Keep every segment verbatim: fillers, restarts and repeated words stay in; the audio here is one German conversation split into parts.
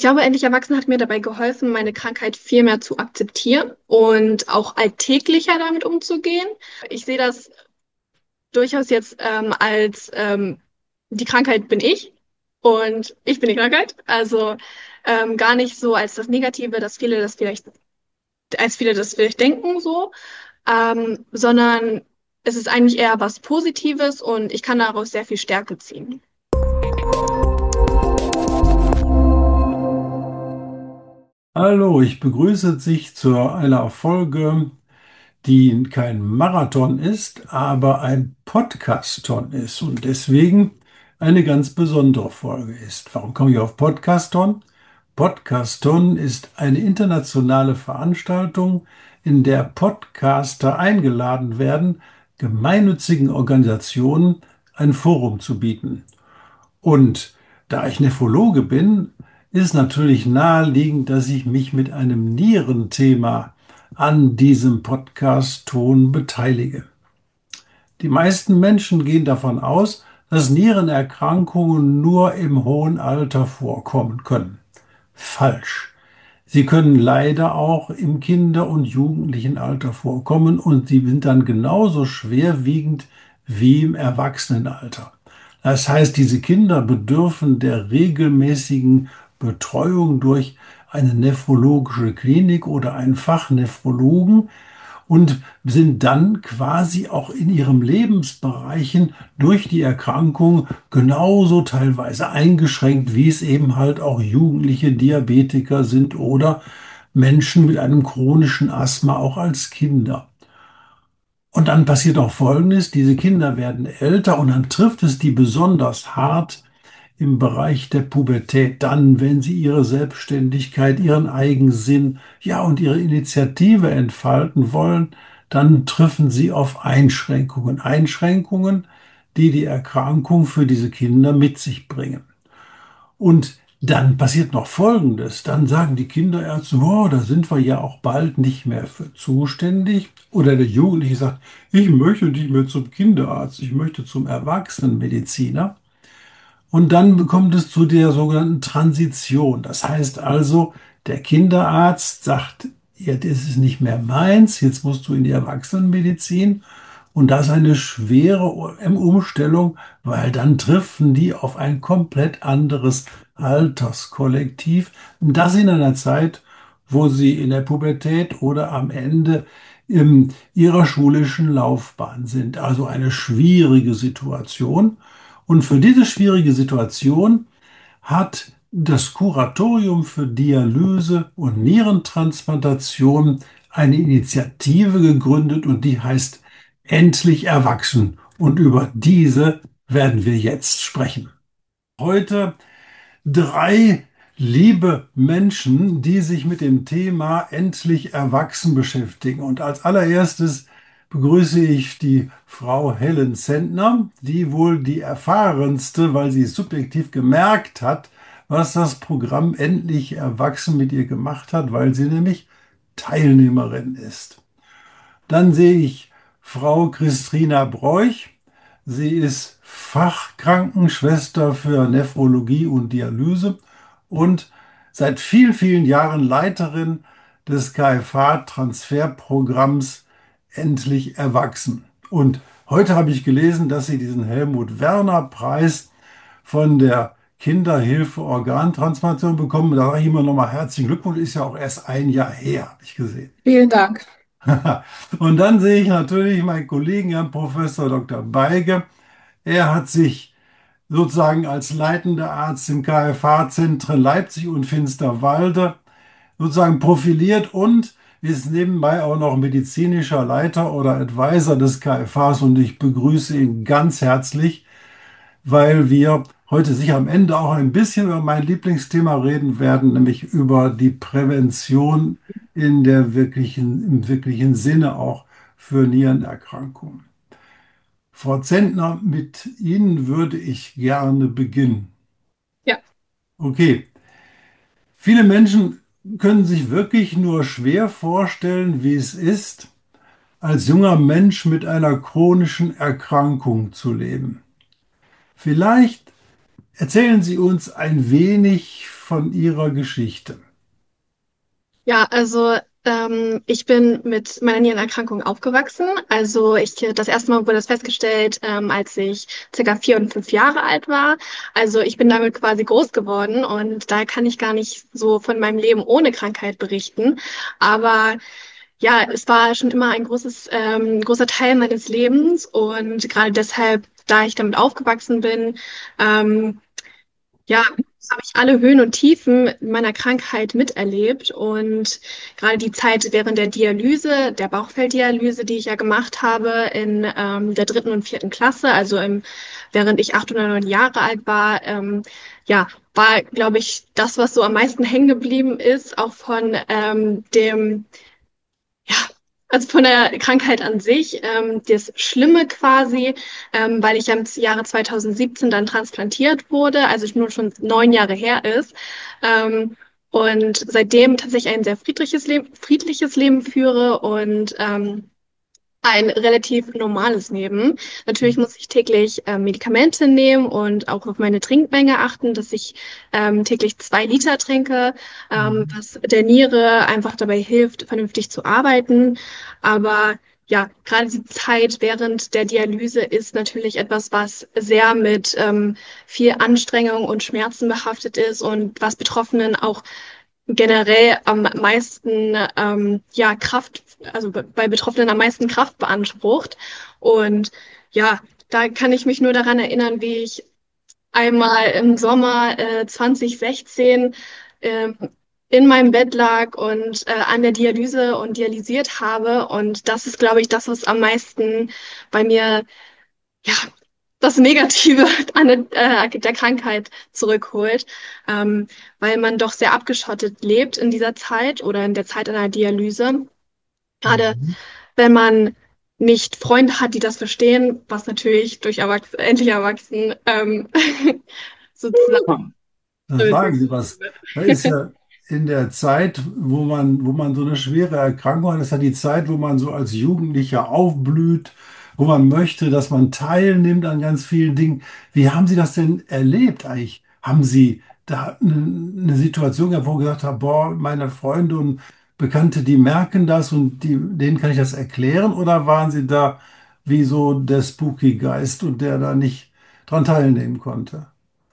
glaube, endlich erwachsen hat mir dabei geholfen, meine Krankheit viel mehr zu akzeptieren und auch alltäglicher damit umzugehen. Ich sehe das durchaus jetzt ähm, als ähm, die Krankheit bin ich und ich bin die Krankheit. Also ähm, gar nicht so als das Negative, dass viele das vielleicht, als viele das vielleicht denken so, ähm, sondern es ist eigentlich eher was Positives und ich kann daraus sehr viel Stärke ziehen. Hallo, ich begrüße dich zu einer Folge, die kein Marathon ist, aber ein Podcaston ist und deswegen eine ganz besondere Folge ist. Warum komme ich auf Podcaston? Podcaston ist eine internationale Veranstaltung, in der Podcaster eingeladen werden, gemeinnützigen Organisationen ein Forum zu bieten. Und da ich Nephrologe bin, ist natürlich naheliegend, dass ich mich mit einem Nierenthema an diesem Podcast-Ton beteilige. Die meisten Menschen gehen davon aus, dass Nierenerkrankungen nur im hohen Alter vorkommen können. Falsch. Sie können leider auch im Kinder- und Jugendlichenalter vorkommen und sie sind dann genauso schwerwiegend wie im Erwachsenenalter. Das heißt, diese Kinder bedürfen der regelmäßigen Betreuung durch eine nephrologische Klinik oder einen Fachnephrologen und sind dann quasi auch in ihren Lebensbereichen durch die Erkrankung genauso teilweise eingeschränkt, wie es eben halt auch jugendliche Diabetiker sind oder Menschen mit einem chronischen Asthma auch als Kinder. Und dann passiert auch Folgendes, diese Kinder werden älter und dann trifft es die besonders hart im Bereich der Pubertät, dann, wenn sie ihre Selbstständigkeit, ihren Eigensinn, ja und ihre Initiative entfalten wollen, dann treffen sie auf Einschränkungen. Einschränkungen, die die Erkrankung für diese Kinder mit sich bringen. Und dann passiert noch Folgendes. Dann sagen die Kinderärzte, oh, da sind wir ja auch bald nicht mehr für zuständig. Oder der Jugendliche sagt, ich möchte nicht mehr zum Kinderarzt, ich möchte zum Erwachsenenmediziner. Und dann kommt es zu der sogenannten Transition. Das heißt also, der Kinderarzt sagt, jetzt ist es nicht mehr meins, jetzt musst du in die Erwachsenenmedizin. Und das ist eine schwere Umstellung, weil dann treffen die auf ein komplett anderes Alterskollektiv. Und das in einer Zeit, wo sie in der Pubertät oder am Ende in ihrer schulischen Laufbahn sind. Also eine schwierige Situation. Und für diese schwierige Situation hat das Kuratorium für Dialyse und Nierentransplantation eine Initiative gegründet und die heißt Endlich Erwachsen. Und über diese werden wir jetzt sprechen. Heute drei liebe Menschen, die sich mit dem Thema endlich erwachsen beschäftigen. Und als allererstes begrüße ich die Frau Helen Zentner, die wohl die erfahrenste, weil sie es subjektiv gemerkt hat, was das Programm Endlich Erwachsen mit ihr gemacht hat, weil sie nämlich Teilnehmerin ist. Dann sehe ich Frau Christina Broich. Sie ist Fachkrankenschwester für Nephrologie und Dialyse und seit vielen, vielen Jahren Leiterin des K F H-Transferprogramms Endlich Erwachsen. Und heute habe ich gelesen, dass sie diesen Helmut-Werner-Preis von der Kinderhilfe Organtransplantation bekommen. Da sage ich immer nochmal herzlichen Glückwunsch, ist ja auch erst ein Jahr her, habe ich gesehen. Vielen Dank. Und dann sehe ich natürlich meinen Kollegen, Herrn Professor Doktor Beige. Er hat sich sozusagen als leitender Arzt im K F H-Zentren Leipzig und Finsterwalde sozusagen profiliert und ist nebenbei auch noch medizinischer Leiter oder Advisor des K F Hs und ich begrüße ihn ganz herzlich, weil wir heute sicher am Ende auch ein bisschen über mein Lieblingsthema reden werden, nämlich über die Prävention in der wirklichen, im wirklichen Sinne auch für Nierenerkrankungen. Frau Zentner, mit Ihnen würde ich gerne beginnen. Ja. Okay, viele Menschen können sich wirklich nur schwer vorstellen, wie es ist, als junger Mensch mit einer chronischen Erkrankung zu leben. Vielleicht Erzählen Sie uns ein wenig von Ihrer Geschichte. Ja, also ähm, ich bin mit meiner Nierenerkrankung aufgewachsen. Also ich, das erste Mal wurde das festgestellt, ähm, als ich circa vier und fünf Jahre alt war. Also ich bin damit quasi groß geworden und da kann ich gar nicht so von meinem Leben ohne Krankheit berichten. Aber ja, es war schon immer ein großes, ähm, großer Teil meines Lebens und gerade deshalb, da ich damit aufgewachsen bin, ähm, ja, habe ich alle Höhen und Tiefen meiner Krankheit miterlebt und gerade die Zeit während der Dialyse, der Bauchfelddialyse, die ich ja gemacht habe in ähm, der dritten und vierten Klasse, also im, während ich acht oder neun Jahre alt war, ähm, ja, war, glaube ich, das, was so am meisten hängen geblieben ist, auch von ähm, dem ja, also von der Krankheit an sich, ähm, das Schlimme quasi, ähm, weil ich ja im Jahre zwanzig siebzehn dann transplantiert wurde, also nur schon neun Jahre her ist. Ähm, und seitdem tatsächlich ein sehr friedliches Leben, friedliches Leben führe und ähm, ein relativ normales Leben. Natürlich muss ich täglich ähm, Medikamente nehmen und auch auf meine Trinkmenge achten, dass ich ähm, täglich zwei Liter trinke, ähm, Mhm. was der Niere einfach dabei hilft, vernünftig zu arbeiten. Aber ja, gerade die Zeit während der Dialyse ist natürlich etwas, was sehr mit ähm, viel Anstrengung und Schmerzen behaftet ist und was Betroffenen auch generell am meisten ähm, ja Kraft, also be- bei Betroffenen am meisten Kraft beansprucht. Und ja, da kann ich mich nur daran erinnern, wie ich einmal im Sommer äh, zwanzig sechzehn ähm, in meinem Bett lag und äh, an der Dialyse und dialysiert habe. Und das ist, glaube ich, das, was am meisten bei mir ja, das Negative an der, äh, der Krankheit zurückholt, ähm, weil man doch sehr abgeschottet lebt in dieser Zeit oder in der Zeit einer Dialyse. Gerade Mhm. wenn man nicht Freunde hat, die das verstehen, was natürlich durch Erwachs endlich Erwachsenen ähm, sozusagen Da lösen sagen Sie was. Da ist wird. ja in der Zeit, wo man, wo man so eine schwere Erkrankung hat, ist ja die Zeit, wo man so als Jugendlicher aufblüht, wo man möchte, dass man teilnimmt an ganz vielen Dingen. Wie haben Sie das denn erlebt eigentlich? Haben Sie da eine, eine Situation gehabt, wo Sie gesagt haben, boah, meine Freunde und Bekannte, die merken das und die, denen kann ich das erklären? Oder waren Sie da wie so der Spooky Geist und der da nicht dran teilnehmen konnte?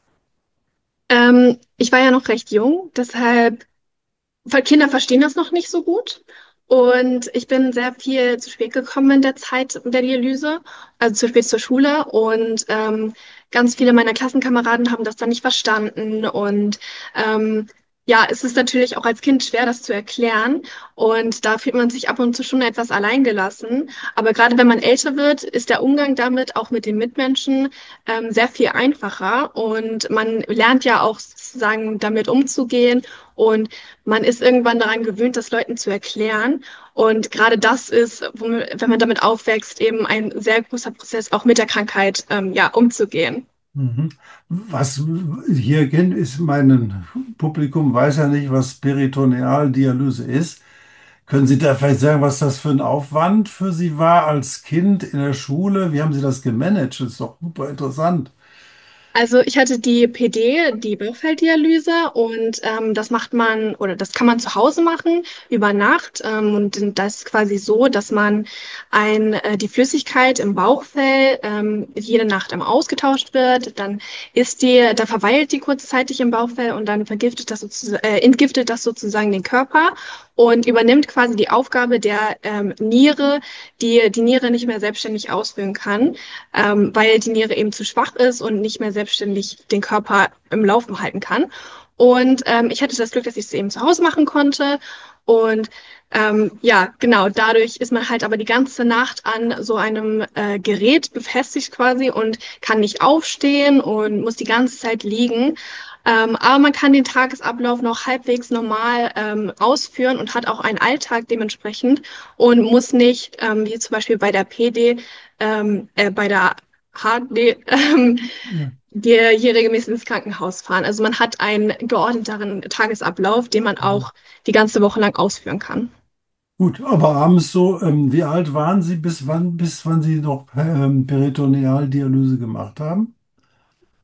Ähm, ich war ja noch recht jung, deshalb weil Kinder verstehen das noch nicht so gut. Und ich bin sehr viel zu spät gekommen in der Zeit der Dialyse, also zu spät zur Schule. Und ähm, ganz viele meiner Klassenkameraden haben das dann nicht verstanden. Und ähm, ja, es ist natürlich auch als Kind schwer, das zu erklären. Und da fühlt man sich ab und zu schon etwas alleingelassen. Aber gerade wenn man älter wird, ist der Umgang damit, auch mit den Mitmenschen, ähm, sehr viel einfacher. Und man lernt ja auch sozusagen damit umzugehen. Und man ist irgendwann daran gewöhnt, das Leuten zu erklären. Und gerade das ist, womit- wenn man damit aufwächst, eben ein sehr großer Prozess, auch mit der Krankheit, ähm, ja, umzugehen. Mhm. Was hier kennt, ist mein Publikum weiß ja nicht, was Peritonealdialyse ist. Können Sie da vielleicht sagen, was das für ein Aufwand für Sie war als Kind in der Schule? Wie haben Sie das gemanagt? Das ist doch super interessant. Also ich hatte die P D, die Bauchfelddialyse und ähm, das macht man oder das kann man zu Hause machen über Nacht ähm, und das ist quasi so, dass man ein, äh, die Flüssigkeit im Bauchfell ähm, jede Nacht einmal ausgetauscht wird, dann ist die, da verweilt die kurzzeitig im Bauchfell und dann vergiftet das sozusagen, äh, entgiftet das sozusagen den Körper und übernimmt quasi die Aufgabe der ähm, Niere, die die Niere nicht mehr selbstständig ausführen kann ähm, weil die Niere eben zu schwach ist und nicht mehr selbstständig den Körper im Laufen halten kann. Und ähm, ich hatte das Glück, dass ich es eben zu Hause machen konnte. Und ähm, ja, genau, dadurch ist man halt aber die ganze Nacht an so einem äh, Gerät befestigt quasi und kann nicht aufstehen und muss die ganze Zeit liegen. Ähm, aber man kann den Tagesablauf noch halbwegs normal ähm, ausführen und hat auch einen Alltag dementsprechend und muss nicht, ähm, wie zum Beispiel bei der P D, ähm, äh, bei der H D, ähm, Ja. wir hier regelmäßig ins Krankenhaus fahren. Also man hat einen geordneteren Tagesablauf, den man auch die ganze Woche lang ausführen kann. Gut, aber abends so, ähm, wie alt waren Sie, bis wann, bis wann Sie noch ähm, Peritonealdialyse gemacht haben?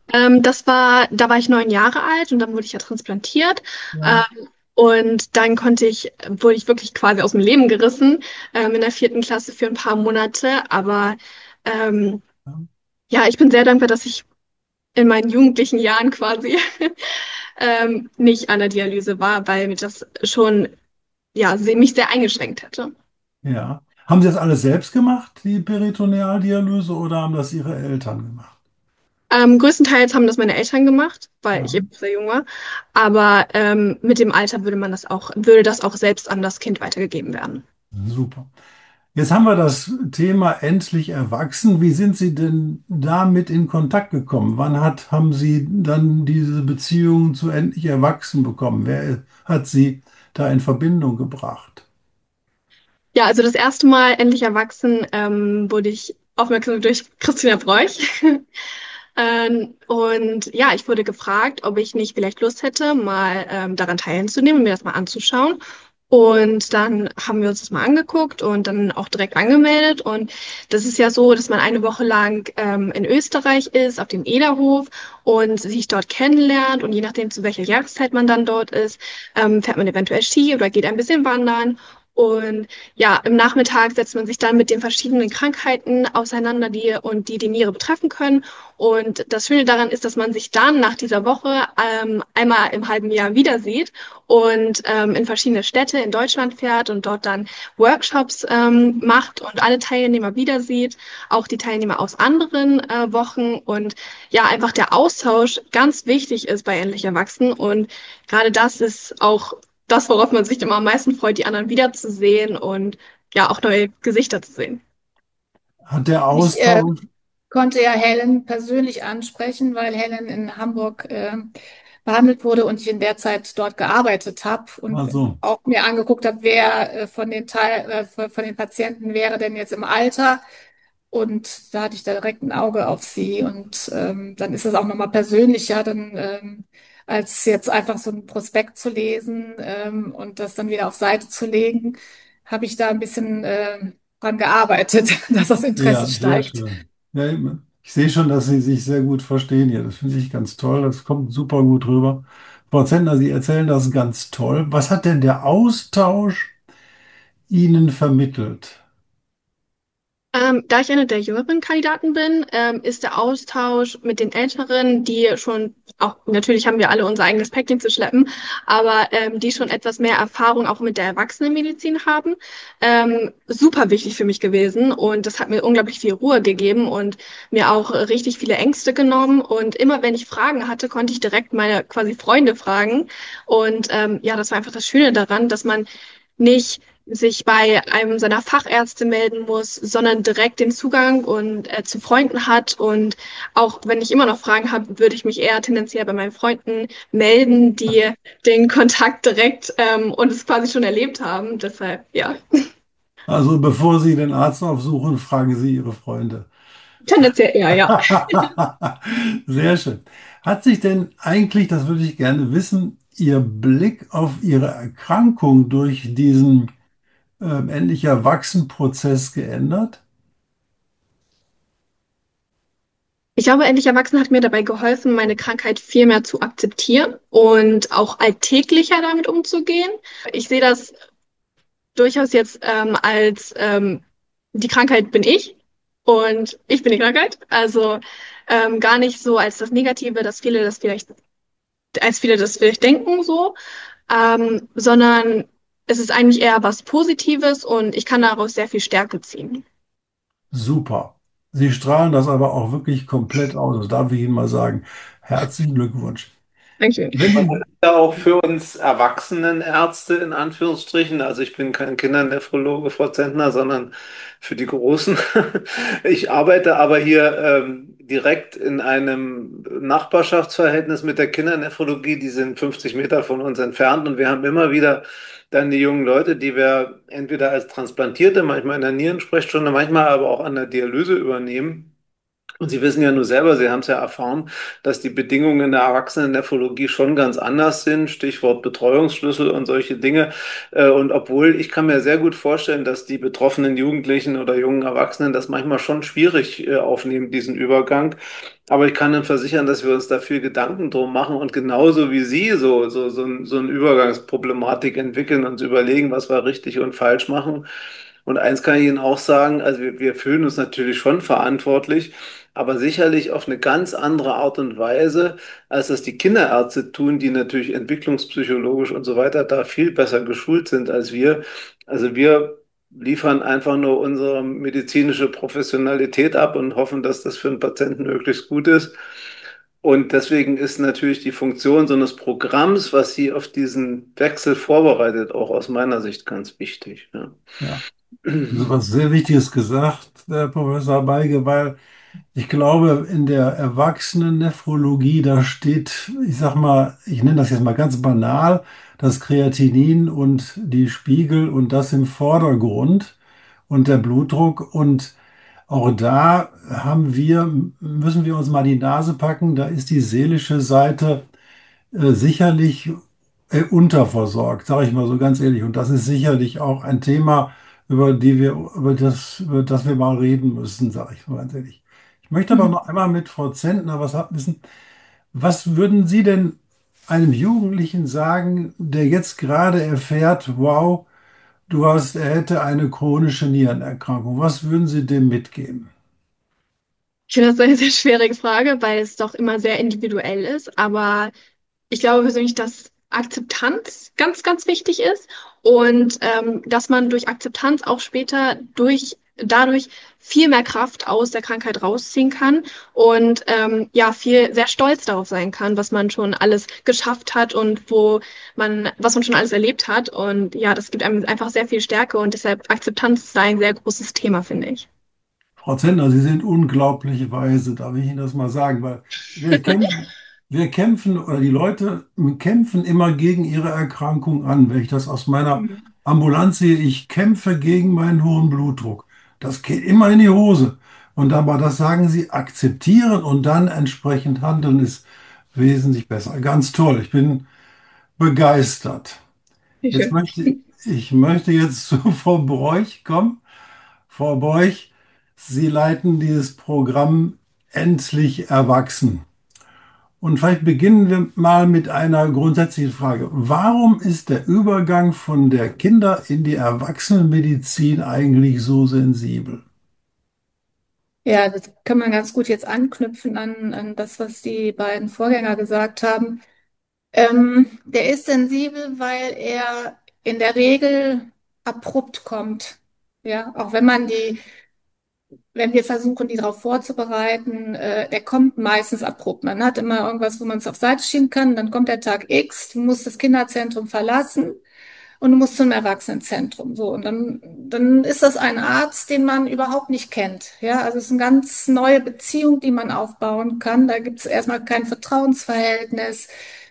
Ähm, das war, da war ich neun Jahre alt und dann wurde ich ja transplantiert. Ja, Ähm, und dann konnte ich, wurde ich wirklich quasi aus dem Leben gerissen, ähm, in der vierten Klasse für ein paar Monate. Aber ähm, ja, ich bin sehr dankbar, dass ich in meinen jugendlichen Jahren quasi ähm, nicht an der Dialyse war, weil mir das schon, ja, se- mich sehr eingeschränkt hätte. ja. Haben Sie das alles selbst gemacht, die Peritonealdialyse, oder haben das Ihre Eltern gemacht? Ähm, größtenteils haben das meine Eltern gemacht, weil Ja, ich eben sehr jung war. Aber ähm, mit dem Alter würde man das auch, würde das auch selbst an das Kind weitergegeben werden. super. Jetzt haben wir das Thema endlich erwachsen. Wie sind Sie denn damit in Kontakt gekommen? Wann hat, haben Sie dann diese Beziehung zu endlich erwachsen bekommen? Wer hat Sie da in Verbindung gebracht? Ja, also das erste Mal endlich erwachsen ähm, wurde ich aufmerksam durch Christina Bräuch. Ähm, und ja, ich wurde gefragt, ob ich nicht vielleicht Lust hätte, mal ähm, daran teilzunehmen und mir das mal anzuschauen. Und dann haben wir uns das mal angeguckt und dann auch direkt angemeldet. Und das ist ja so, dass man eine Woche lang ähm, in Österreich ist, auf dem Ederhof und sich dort kennenlernt. Und je nachdem, zu welcher Jahreszeit man dann dort ist, ähm, fährt man eventuell Ski oder geht ein bisschen wandern. Und ja, im Nachmittag setzt man sich dann mit den verschiedenen Krankheiten auseinander, die und die die Niere betreffen können. Und das Schöne daran ist, dass man sich dann nach dieser Woche ähm, einmal im halben Jahr wieder sieht und ähm, in verschiedene Städte in Deutschland fährt und dort dann Workshops ähm, macht und alle Teilnehmer wieder sieht, auch die Teilnehmer aus anderen äh, Wochen und ja, einfach der Austausch ganz wichtig ist bei Endlich Erwachsen und gerade das ist auch das, worauf man sich immer am meisten freut, die anderen wiederzusehen und ja, auch neue Gesichter zu sehen. Hat der Ich äh, Austausch, konnte ja Helen persönlich ansprechen, weil Helen in Hamburg äh, behandelt wurde und ich in der Zeit dort gearbeitet habe und also, auch mir angeguckt habe, wer äh, von den Teil, äh, von von den Patienten wäre denn jetzt im Alter. Und da hatte ich da direkt ein Auge auf sie. Und ähm, dann ist es auch nochmal persönlicher, dann, ähm, als jetzt einfach so ein Prospekt zu lesen ähm, und das dann wieder auf Seite zu legen, habe ich da ein bisschen ähm, dran gearbeitet, dass das Interesse ja, sehr steigt. schön. Ja, ich sehe schon, dass Sie sich sehr gut verstehen hier. Das finde ich ganz toll. Das kommt super gut rüber. Frau Zentner, Sie erzählen das ganz toll. Was hat denn der Austausch Ihnen vermittelt? Ähm, da ich eine der jüngeren Kandidaten bin, ähm, ist der Austausch mit den Älteren, die schon, auch natürlich haben wir alle unser eigenes Päckchen zu schleppen, aber ähm, die schon etwas mehr Erfahrung auch mit der Erwachsenenmedizin haben, ähm, super wichtig für mich gewesen. Und das hat mir unglaublich viel Ruhe gegeben und mir auch richtig viele Ängste genommen. Und immer wenn ich Fragen hatte, konnte ich direkt meine quasi Freunde fragen. Und ähm, ja, das war einfach das Schöne daran, dass man nicht sich bei einem seiner Fachärzte melden muss, sondern direkt den Zugang und äh, zu Freunden hat. Und auch wenn ich immer noch Fragen habe, würde ich mich eher tendenziell bei meinen Freunden melden, die den Kontakt direkt ähm, und es quasi schon erlebt haben. Deshalb, ja, Also bevor Sie den Arzt aufsuchen, fragen Sie Ihre Freunde. tendenziell eher, ja. Sehr schön. Hat sich denn eigentlich, das würde ich gerne wissen, Ihr Blick auf Ihre Erkrankung durch diesen ähm, endlich Erwachsen-Prozess geändert? Ich glaube, endlich Erwachsen hat mir dabei geholfen, meine Krankheit viel mehr zu akzeptieren und auch alltäglicher damit umzugehen. Ich sehe das durchaus jetzt ähm, als ähm, die Krankheit bin ich und ich bin die Krankheit. Also ähm, gar nicht so als das Negative, dass viele das vielleicht, als viele das vielleicht denken so, ähm, sondern es ist eigentlich eher was Positives und ich kann daraus sehr viel Stärke ziehen. Super. Sie strahlen das aber auch wirklich komplett aus. Das darf ich Ihnen mal sagen. Herzlichen Glückwunsch. Dankeschön. Wenn Sie, Ja, auch für uns Erwachsenenärzte in Anführungsstrichen. Also ich bin kein Kindernephrologe, Frau Zentner, sondern für die Großen. Ich arbeite aber hier ähm, direkt in einem Nachbarschaftsverhältnis mit der Kindernephrologie. Die sind fünfzig Meter von uns entfernt und wir haben immer wieder dann die jungen Leute, die wir entweder als Transplantierte, manchmal in der Nierensprechstunde, manchmal aber auch an der Dialyse übernehmen. Und Sie wissen ja nur selber, Sie haben es ja erfahren, dass die Bedingungen in der Erwachsenen-Nephrologie schon ganz anders sind. Stichwort Betreuungsschlüssel und solche Dinge. Äh, Und obwohl ich kann mir sehr gut vorstellen, dass die betroffenen Jugendlichen oder jungen Erwachsenen das manchmal schon schwierig äh, aufnehmen, diesen Übergang. Aber ich kann Ihnen versichern, dass wir uns da viel Gedanken drum machen und genauso wie Sie so, so, so, ein, so eine Übergangsproblematik entwickeln und uns überlegen, was wir richtig und falsch machen. Und eins kann ich Ihnen auch sagen, also wir, wir fühlen uns natürlich schon verantwortlich, aber sicherlich auf eine ganz andere Art und Weise, als das die Kinderärzte tun, die natürlich entwicklungspsychologisch und so weiter da viel besser geschult sind als wir. Also wir liefern einfach nur unsere medizinische Professionalität ab und hoffen, dass das für den Patienten möglichst gut ist. Und deswegen ist natürlich die Funktion so eines Programms, was Sie auf diesen Wechsel vorbereitet, auch aus meiner Sicht ganz wichtig. Ja. Ja, also was sehr Wichtiges gesagt, Herr Professor Beige, weil ich glaube, in der Erwachsenen-Nephrologie, da steht, ich sag mal, ich nenne das jetzt mal ganz banal, das Kreatinin und die Spiegel und das im Vordergrund und der Blutdruck. Und auch da haben wir, müssen wir uns mal die Nase packen, da ist die seelische Seite äh, sicherlich äh, unterversorgt, sage ich mal so ganz ehrlich. Und das ist sicherlich auch ein Thema, über die wir, über das, über das wir mal reden müssen, sage ich mal ganz ehrlich. Ich möchte aber Mhm. noch einmal mit Frau Zentner was wissen. Was würden Sie denn einem Jugendlichen sagen, der jetzt gerade erfährt, wow, du hast, er hätte eine chronische Nierenerkrankung? Was würden Sie dem mitgeben? Ich finde das eine sehr schwierige Frage, weil es doch immer sehr individuell ist. Aber ich glaube persönlich, dass Akzeptanz ganz, ganz wichtig ist und ähm, dass man durch Akzeptanz auch später durch dadurch viel mehr Kraft aus der Krankheit rausziehen kann und ähm, ja, viel sehr stolz darauf sein kann, was man schon alles geschafft hat und wo man, was man schon alles erlebt hat. Und ja, das gibt einem einfach sehr viel Stärke und deshalb Akzeptanz ist da ein sehr großes Thema, finde ich. Frau Zentner, Sie sind unglaublich weise, darf ich Ihnen das mal sagen, weil wir kämpfen, wir kämpfen oder die Leute kämpfen immer gegen ihre Erkrankung an. Wenn ich das aus meiner Mhm. Ambulanz sehe, ich kämpfe gegen meinen hohen Blutdruck. Das geht immer in die Hose. Und aber das sagen Sie, akzeptieren und dann entsprechend handeln ist wesentlich besser. Ganz toll. Ich bin begeistert. Wie Jetzt schön. möchte ich möchte jetzt zu Frau Broich kommen. Frau Broich, Sie leiten dieses Programm Endlich Erwachsen. Und vielleicht beginnen wir mal mit einer grundsätzlichen Frage. Warum ist der Übergang von der Kinder- in die Erwachsenenmedizin eigentlich so sensibel? Ja, das kann man ganz gut jetzt anknüpfen an, an das, was die beiden Vorgänger gesagt haben. Ähm, der ist sensibel, weil er in der Regel abrupt kommt. Ja, auch wenn man die, wenn wir versuchen, die darauf vorzubereiten, äh, der kommt meistens abrupt. Man hat immer irgendwas, wo man es auf Seite schieben kann. Dann kommt der Tag X, du musst das Kinderzentrum verlassen und du musst zum Erwachsenenzentrum. So, und dann, dann ist das ein Arzt, den man überhaupt nicht kennt. Ja, also es ist eine ganz neue Beziehung, die man aufbauen kann. Da gibt es erstmal kein Vertrauensverhältnis.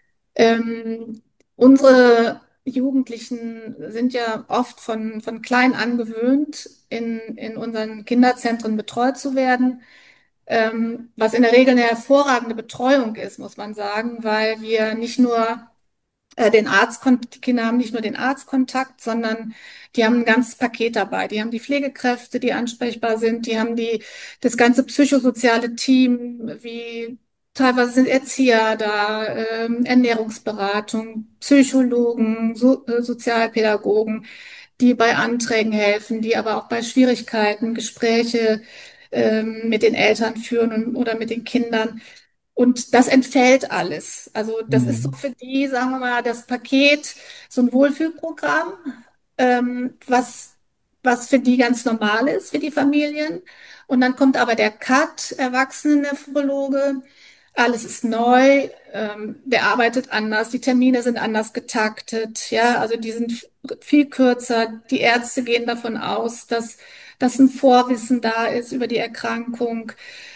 Ähm, Unsere Jugendlichen sind ja oft von, von klein an gewöhnt, in, in unseren Kinderzentren betreut zu werden, ähm, was in der Regel eine hervorragende Betreuung ist, muss man sagen, weil wir nicht nur äh, den Arztkontakt, die Kinder haben nicht nur den Arztkontakt, sondern die haben ein ganzes Paket dabei. Die haben die Pflegekräfte, die ansprechbar sind, die haben die, das ganze psychosoziale Team, wie teilweise sind Erzieher da, ähm, Ernährungsberatung, Psychologen, so, äh, Sozialpädagogen, die bei Anträgen helfen, die aber auch bei Schwierigkeiten Gespräche ähm, mit den Eltern führen und, oder mit den Kindern. Und das entfällt alles. Also das ist so Mhm. für die, sagen wir mal, das Paket, so ein Wohlfühlprogramm, ähm, was, was für die ganz normal ist, für die Familien. Und dann kommt aber der Cut, Erwachsenen-Nephrologe. Alles ist neu, ähm, der arbeitet anders, die Termine sind anders getaktet, ja, also die sind viel kürzer. Die Ärzte gehen davon aus, dass, dass ein Vorwissen da ist über die Erkrankung.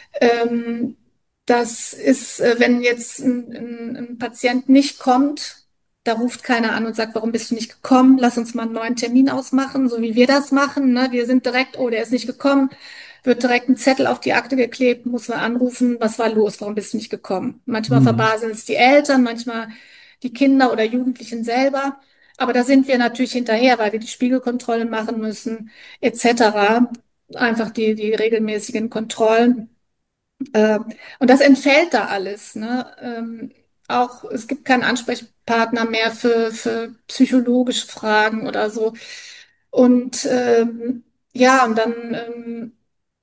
Ähm, Das ist, äh, wenn jetzt ein, ein, ein Patient nicht kommt, da ruft keiner an und sagt, warum bist du nicht gekommen? Lass uns mal einen neuen Termin ausmachen, so wie wir das machen. Ne? Wir sind direkt, oh, der ist nicht gekommen. wird direkt ein Zettel auf die Akte geklebt, muss man anrufen, was war los, warum bist du nicht gekommen? Manchmal Mhm. verbaseln es die Eltern, manchmal die Kinder oder Jugendlichen selber. Aber da sind wir natürlich hinterher, weil wir die Spiegelkontrolle machen müssen, et cetera. Einfach die, die regelmäßigen Kontrollen. Äh, und das entfällt da alles, ne? Ähm, auch es gibt keinen Ansprechpartner mehr für, für psychologische Fragen oder so. Und ähm, ja, und dann ähm,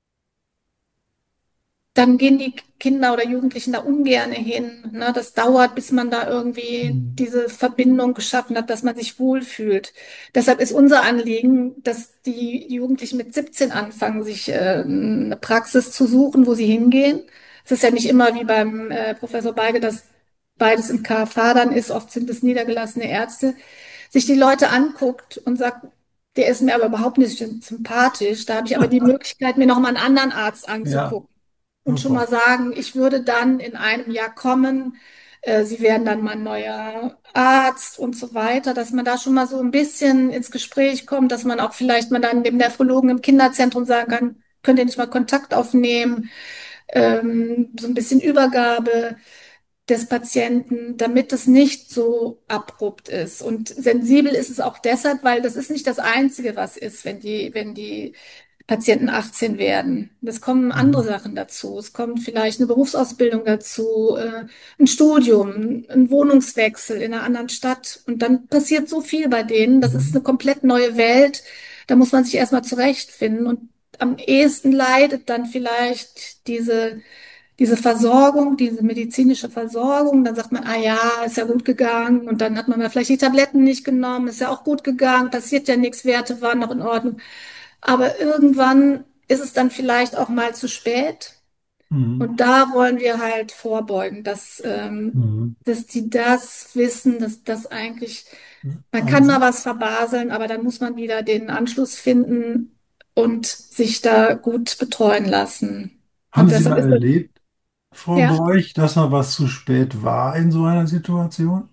dann gehen die Kinder oder Jugendlichen da ungerne hin. Ne? Das dauert, bis man da irgendwie Mhm. diese Verbindung geschaffen hat, dass man sich wohlfühlt. Deshalb ist unser Anliegen, dass die Jugendlichen mit siebzehn anfangen, sich äh, eine Praxis zu suchen, wo sie hingehen. Es ist ja nicht immer wie beim äh, Professor Beige, dass beides im K F H dann ist. Oft sind es niedergelassene Ärzte. Sich die Leute anguckt und sagt, der ist mir aber überhaupt nicht sympathisch. Da habe ich aber die Möglichkeit, mir noch mal einen anderen Arzt Ja, anzugucken und schon mal super. sagen, ich würde dann in einem Jahr kommen, äh, Sie werden dann mein neuer Arzt und so weiter, dass man da schon mal so ein bisschen ins Gespräch kommt, dass man auch vielleicht mal dann dem Nephrologen im Kinderzentrum sagen kann, könnt ihr nicht mal Kontakt aufnehmen, ähm, so ein bisschen Übergabe des Patienten, damit es nicht so abrupt ist. Und sensibel ist es auch deshalb, weil das ist nicht das Einzige, was ist, wenn die, wenn die Patienten achtzehn werden. Es kommen andere Mhm. Sachen dazu. Es kommt vielleicht eine Berufsausbildung dazu, äh, ein Studium, ein Wohnungswechsel in einer anderen Stadt. Und dann passiert so viel bei denen. Das ist Mhm. eine komplett neue Welt. Da muss man sich erstmal zurechtfinden. Und am ehesten leidet dann vielleicht diese diese Versorgung, diese medizinische Versorgung, dann sagt man, ah ja, ist ja gut gegangen und dann hat man mal vielleicht die Tabletten nicht genommen, ist ja auch gut gegangen, passiert ja nichts, Werte waren noch in Ordnung. Aber irgendwann ist es dann vielleicht auch mal zu spät Mhm. und da wollen wir halt vorbeugen, dass, ähm, Mhm. dass die das wissen, dass das eigentlich, man Haben kann mal Sie, was verbaseln, aber dann muss man wieder den Anschluss finden und sich da gut betreuen lassen. haben Und Sie deshalb mal ist es, erlebt, Frau ja. Borch, dass mal was zu spät war in so einer Situation?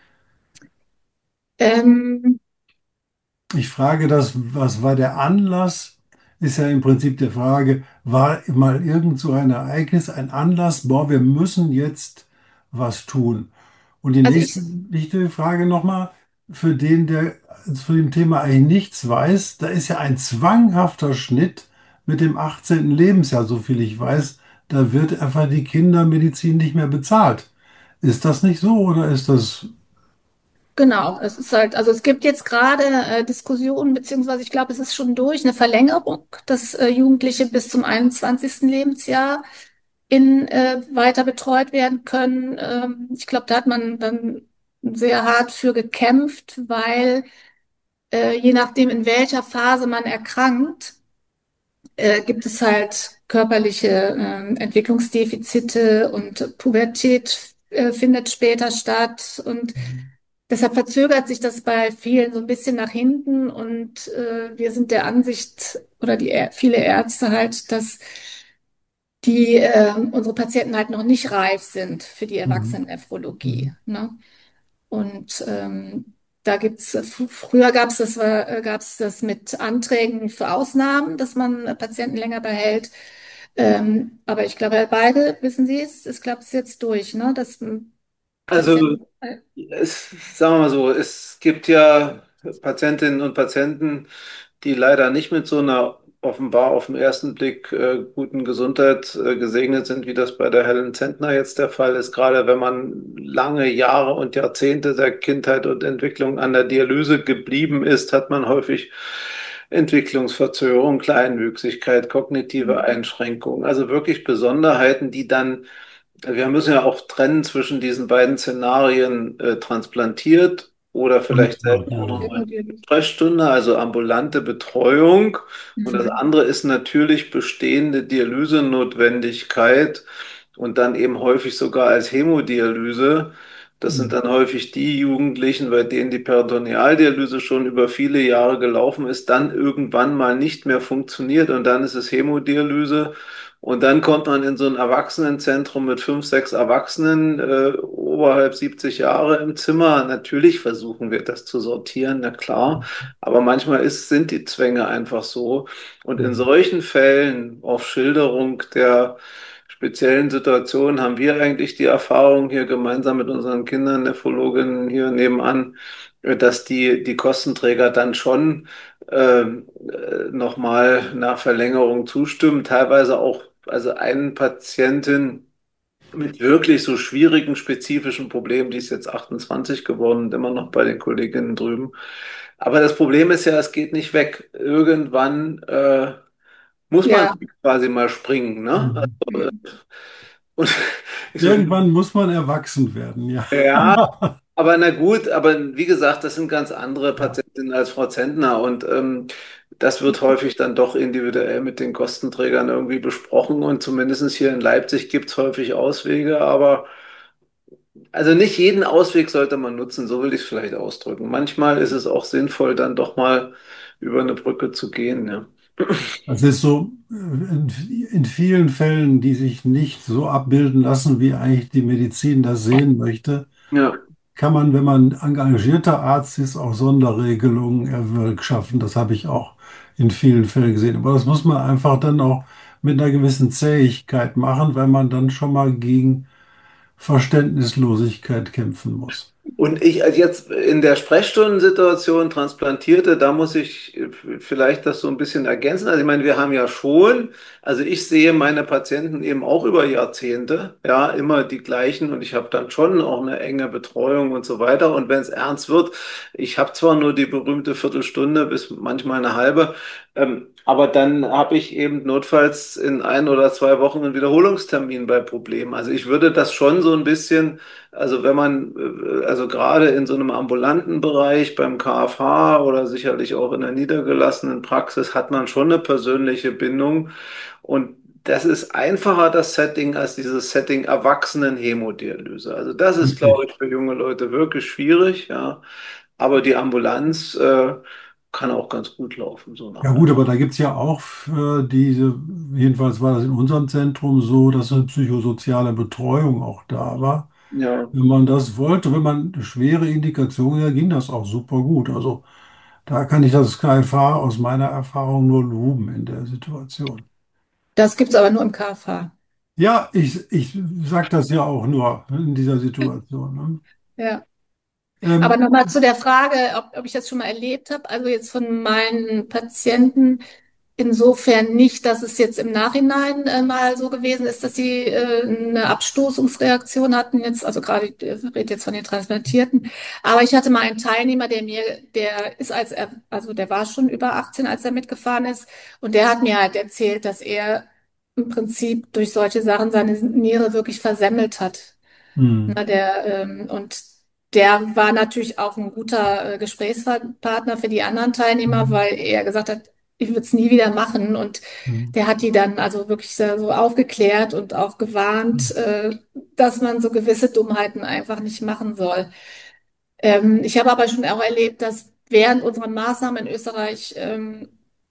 Ähm, Ich frage das, was war der Anlass? Ist ja im Prinzip die Frage, war mal irgend so ein Ereignis, ein Anlass, boah, wir müssen jetzt was tun. Und die also nächste, ich, wichtige Frage nochmal, für den, der zu dem Thema eigentlich nichts weiß, da ist ja ein zwanghafter Schnitt mit dem achtzehnten. Lebensjahr, so viel ich weiß, da wird einfach die Kindermedizin nicht mehr bezahlt. Ist das nicht so oder ist das... genau, es ist halt, also es gibt jetzt gerade äh, Diskussionen, beziehungsweise ich glaube, es ist schon durch, eine Verlängerung, dass äh, Jugendliche bis zum einundzwanzigsten. Lebensjahr in äh, weiter betreut werden können. Ähm, ich glaube, da hat man dann sehr hart für gekämpft, weil äh, je nachdem, in welcher Phase man erkrankt, äh, gibt es halt körperliche äh, Entwicklungsdefizite und Pubertät äh, findet später statt und deshalb verzögert sich das bei vielen so ein bisschen nach hinten und äh, wir sind der Ansicht oder die Ä- viele Ärzte halt, dass die äh, unsere Patienten halt noch nicht reif sind für die Mhm. Erwachsenennephrologie, Mhm. ne? Und ähm, da gibt's äh, fr- früher gab's das war, äh, gab's das mit Anträgen für Ausnahmen, dass man äh, Patienten länger behält. Ähm, aber ich glaube, Herr Beide, wissen Sie es, ich glaube, es ist jetzt durch, ne? Dass ähm, Also Patienten äh, es, sagen wir mal so, es gibt ja Patientinnen und Patienten, die leider nicht mit so einer offenbar auf den ersten Blick äh, guten Gesundheit äh, gesegnet sind, wie das bei der Helen Zentner jetzt der Fall ist. Gerade wenn man lange Jahre und Jahrzehnte der Kindheit und Entwicklung an der Dialyse geblieben ist, hat man häufig Entwicklungsverzögerung, Kleinwüchsigkeit, kognitive Einschränkungen, also wirklich Besonderheiten, die dann, wir müssen ja auch trennen zwischen diesen beiden Szenarien, äh, transplantiert oder vielleicht selber auch noch mal Hemodialyse. Sprechstunde, also ambulante Betreuung. Und das Mhm. andere ist natürlich bestehende Dialysenotwendigkeit und dann eben häufig sogar als Hämodialyse. Das sind Mhm. dann häufig die Jugendlichen, bei denen die Peritonealdialyse schon über viele Jahre gelaufen ist, dann irgendwann mal nicht mehr funktioniert und dann ist es Hämodialyse. Und dann kommt man in so ein Erwachsenenzentrum mit fünf, sechs Erwachsenen, äh, oberhalb siebzig Jahre im Zimmer. Natürlich versuchen wir das zu sortieren, na klar. Aber manchmal ist, sind die Zwänge einfach so. Und in Mhm. solchen Fällen, auf Schilderung der speziellen Situationen, haben wir eigentlich die Erfahrung hier gemeinsam mit unseren Kindern, Nephrologinnen hier nebenan, äh, dass die, die Kostenträger dann schon ähm, äh, nochmal nach Verlängerung zustimmen, teilweise auch, also eine Patientin mit wirklich so schwierigen spezifischen Problemen, die ist jetzt achtundzwanzig geworden und immer noch bei den Kolleginnen drüben. Aber das Problem ist ja, es geht nicht weg. Irgendwann äh, muss man Ja. quasi mal springen, ne? Mhm. Mhm. Und ich so, Irgendwann muss man erwachsen werden, ja. ja, aber na gut, aber wie gesagt, das sind ganz andere Ja. Patientinnen als Frau Zentner und ähm, das wird häufig dann doch individuell mit den Kostenträgern irgendwie besprochen und zumindest hier in Leipzig gibt es häufig Auswege, aber also nicht jeden Ausweg sollte man nutzen, so will ich es vielleicht ausdrücken. Manchmal ist es auch sinnvoll, dann doch mal über eine Brücke zu gehen, ja. Das ist so äh, in, in vielen Fällen, die sich nicht so abbilden lassen, wie eigentlich die Medizin das sehen möchte, Ja. kann man, wenn man engagierter Arzt ist, auch Sonderregelungen erwirkschaften. Das habe ich auch in vielen Fällen gesehen. Aber das muss man einfach dann auch mit einer gewissen Zähigkeit machen, weil man dann schon mal gegen Verständnislosigkeit kämpfen muss. Und ich als jetzt in der Sprechstundensituation Transplantierte, da muss ich äh, vielleicht das so ein bisschen ergänzen. Also ich meine, wir haben ja schon, also ich sehe meine Patienten eben auch über Jahrzehnte, ja, immer die gleichen und ich habe dann schon auch eine enge Betreuung und so weiter. Und wenn es ernst wird, ich habe zwar nur die berühmte Viertelstunde bis manchmal eine halbe, ähm, aber dann habe ich eben notfalls in ein oder zwei Wochen einen Wiederholungstermin bei Problemen. Also ich würde das schon so ein bisschen, also wenn man, äh, also gerade in so einem ambulanten Bereich beim K F H oder sicherlich auch in der niedergelassenen Praxis hat man schon eine persönliche Bindung und das ist einfacher, das Setting, als dieses Setting Erwachsenen-Hämodialyse. Also das ist, glaube Richtig. ich, für junge Leute wirklich schwierig, ja. Aber die Ambulanz, äh, kann auch ganz gut laufen, so nach Ja meinem. gut, aber da gibt es ja auch für diese, jedenfalls war das in unserem Zentrum so, dass eine psychosoziale Betreuung auch da war. Ja. Wenn man das wollte, wenn man eine schwere Indikation, ja, ging das auch super gut. Also da kann ich das K F H aus meiner Erfahrung nur loben in der Situation. Das gibt's aber nur im K F H. Ja, ich, ich sage das ja auch nur in dieser Situation. Ne? Ja. Aber Ähm, nochmal zu der Frage, ob, ob ich das schon mal erlebt habe. Also jetzt von meinen Patienten insofern nicht, dass es jetzt im Nachhinein äh, mal so gewesen ist, dass sie äh, eine Abstoßungsreaktion hatten jetzt, also gerade, ich rede jetzt von den Transplantierten. Aber ich hatte mal einen Teilnehmer, der mir, der ist als er, also der war schon über achtzehn, als er mitgefahren ist, und der hat mir halt erzählt, dass er im Prinzip durch solche Sachen seine Niere wirklich versemmelt hat. hm, Na, der, ähm, und der war natürlich auch ein guter äh, Gesprächspartner für die anderen Teilnehmer, hm, weil er gesagt hat, ich würde es nie wieder machen. Und hm, der hat die dann also wirklich so so aufgeklärt und auch gewarnt, äh, dass man so gewisse Dummheiten einfach nicht machen soll. Ähm, ich habe aber schon auch erlebt, dass während unserer Maßnahmen in Österreich ähm,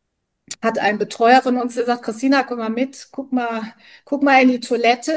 hat ein Betreuer von uns gesagt, Christina, komm mal mit, guck mal, guck mal in die Toilette.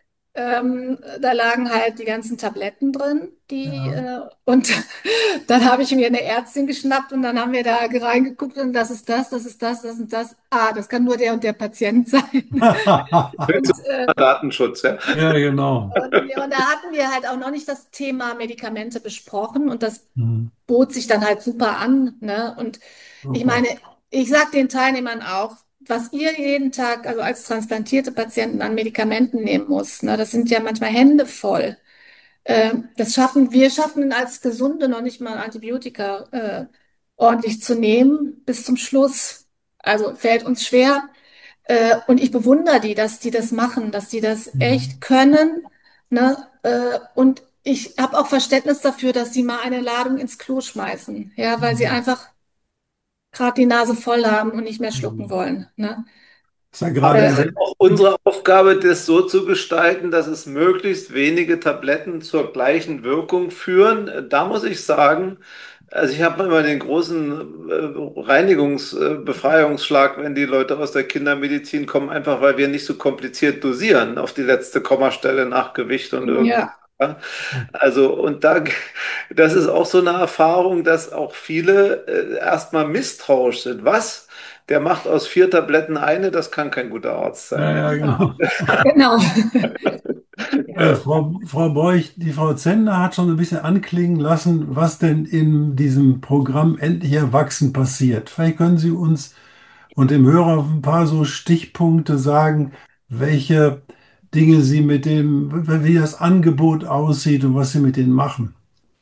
Ähm, da lagen halt die ganzen Tabletten drin, die ja. äh, und dann habe ich mir eine Ärztin geschnappt und dann haben wir da reingeguckt und das ist das, das ist das, das und das. Ah, das kann nur der und der Patient sein. Und, äh, Datenschutz, ja. Ja, genau. und, ja, und da hatten wir halt auch noch nicht das Thema Medikamente besprochen und das Hm, bot sich dann halt super an, ne? Und ich super. meine, ich sag den Teilnehmern auch, was ihr jeden Tag, also als transplantierte Patienten an Medikamenten nehmen muss, ne, das sind ja manchmal Hände voll. Äh, das schaffen, wir schaffen als Gesunde noch nicht mal Antibiotika äh, ordentlich zu nehmen bis zum Schluss. Also fällt uns schwer. Äh, und ich bewundere die, dass die das machen, dass die das echt Hm, können, ne? Äh, und ich habe auch Verständnis dafür, dass sie mal eine Ladung ins Klo schmeißen, ja, weil sie hm, einfach gerade die Nase voll haben und nicht mehr schlucken hm. wollen, ne? Ist ja Aber gerade Äh, es ist in auch unsere Aufgabe, das so zu gestalten, dass es möglichst wenige Tabletten zur gleichen Wirkung führen. Da muss ich sagen, Also ich habe immer den großen äh, Reinigungs-, äh, Befreiungsschlag, wenn die Leute aus der Kindermedizin kommen, einfach weil wir nicht so kompliziert dosieren auf die letzte Kommastelle nach Gewicht und irgendwas. Ja, Ja. Also, und da, das ist auch so eine Erfahrung, dass auch viele äh, erstmal misstrauisch sind. Was? Der macht aus vier Tabletten eine, das kann kein guter Arzt Ja, sein. ja, genau. genau. Äh, Ja. Frau, Frau Beuch, die Frau Zentner hat schon ein bisschen anklingen lassen, was denn in diesem Programm Endlich Erwachsen passiert. Vielleicht können Sie uns und dem Hörer ein paar so Stichpunkte sagen, welche Dinge Sie mit dem, wie das Angebot aussieht und was Sie mit denen machen.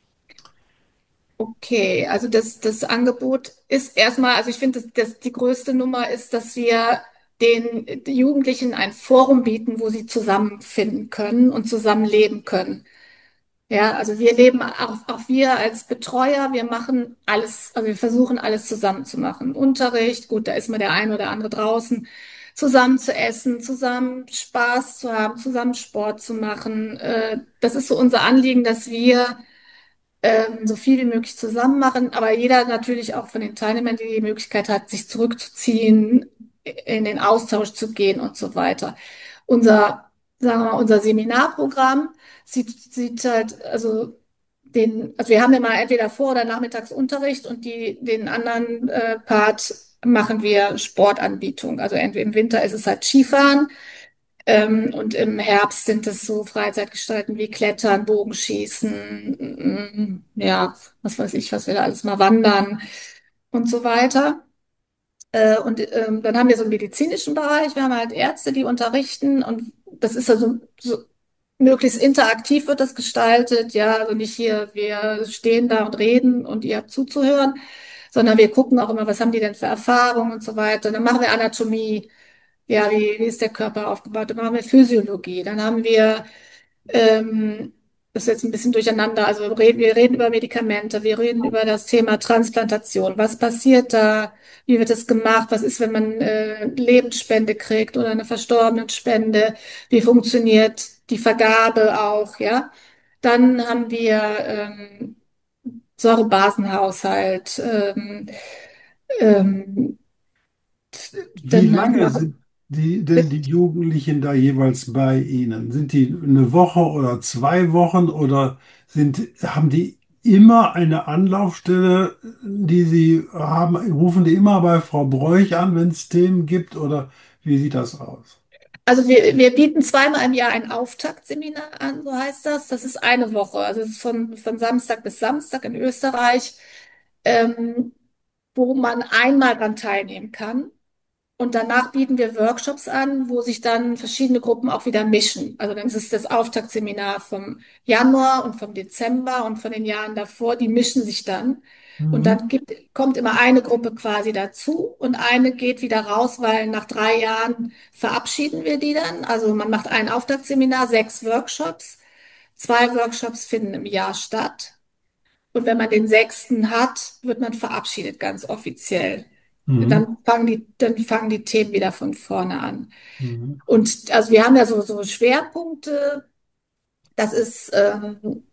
Okay, also das, das Angebot ist erstmal, also ich finde, dass, dass die größte Nummer ist, dass wir den Jugendlichen ein Forum bieten, wo sie zusammenfinden können und zusammen leben können. Ja, also wir leben auch, auch wir als Betreuer, wir machen alles, also wir versuchen alles zusammen zu machen. Unterricht, gut, da ist mal der eine oder andere draußen, zusammen zu essen, zusammen Spaß zu haben, zusammen Sport zu machen. Äh, Das ist so unser Anliegen, dass wir ähm, so viel wie möglich zusammen machen, aber jeder natürlich auch von den Teilnehmern die, die Möglichkeit hat, sich zurückzuziehen, in den Austausch zu gehen und so weiter. Unser, sagen wir mal, unser Seminarprogramm sieht, sieht halt, also den, also wir haben immer entweder Vor- oder Nachmittagsunterricht und die, den anderen äh, Part machen wir Sportanbietung. Also entweder im Winter ist es halt Skifahren, ähm, und im Herbst sind es so Freizeitgestalten wie Klettern, Bogenschießen, mm, ja, was weiß ich, was wir da alles mal wandern und so weiter. Äh, und ähm, dann haben wir so einen medizinischen Bereich. Wir haben halt Ärzte, die unterrichten und das ist also so möglichst interaktiv wird das gestaltet. Ja, also nicht hier, wir stehen da und reden und ihr habt zuzuhören, sondern wir gucken auch immer, was haben die denn für Erfahrungen und so weiter. Dann machen wir Anatomie. Ja, wie, wie ist der Körper aufgebaut? Dann haben wir Physiologie, dann haben wir, ähm, das ist jetzt ein bisschen durcheinander, also wir reden, wir reden über Medikamente, wir reden über das Thema Transplantation. Was passiert da? Wie wird es gemacht? Was ist, wenn man äh, Lebensspende kriegt oder eine Verstorbenenspende? Wie funktioniert die Vergabe auch, ja? Dann haben wir ähm, Säurebasenhaushalt, ähm, ähm, Wie dann haben lange wir sind die, denn die Jugendlichen da jeweils bei Ihnen? Sind die eine Woche oder zwei Wochen oder sind, haben die immer eine Anlaufstelle, die Sie haben? Rufen die immer bei Frau Bräuch an, wenn es Themen gibt oder wie sieht das aus? Also wir, wir bieten zweimal im Jahr ein Auftaktseminar an, so heißt das. Das ist eine Woche, also es ist von, von Samstag bis Samstag in Österreich, ähm, wo man einmal dran teilnehmen kann. Und danach bieten wir Workshops an, wo sich dann verschiedene Gruppen auch wieder mischen. Also dann ist es das Auftaktseminar vom Januar und vom Dezember und von den Jahren davor, die mischen sich dann. Und Mhm. dann gibt, kommt immer eine Gruppe quasi dazu und eine geht wieder raus, weil nach drei Jahren verabschieden wir die dann. Also man macht ein Auftaktseminar, sechs Workshops. Zwei Workshops finden im Jahr statt. Und wenn man den sechsten hat, wird man verabschiedet, ganz offiziell. Mhm. Dann fangen die, dann fangen die Themen wieder von vorne an. Mhm. Und also wir haben ja so, so Schwerpunkte. Das ist, ähm,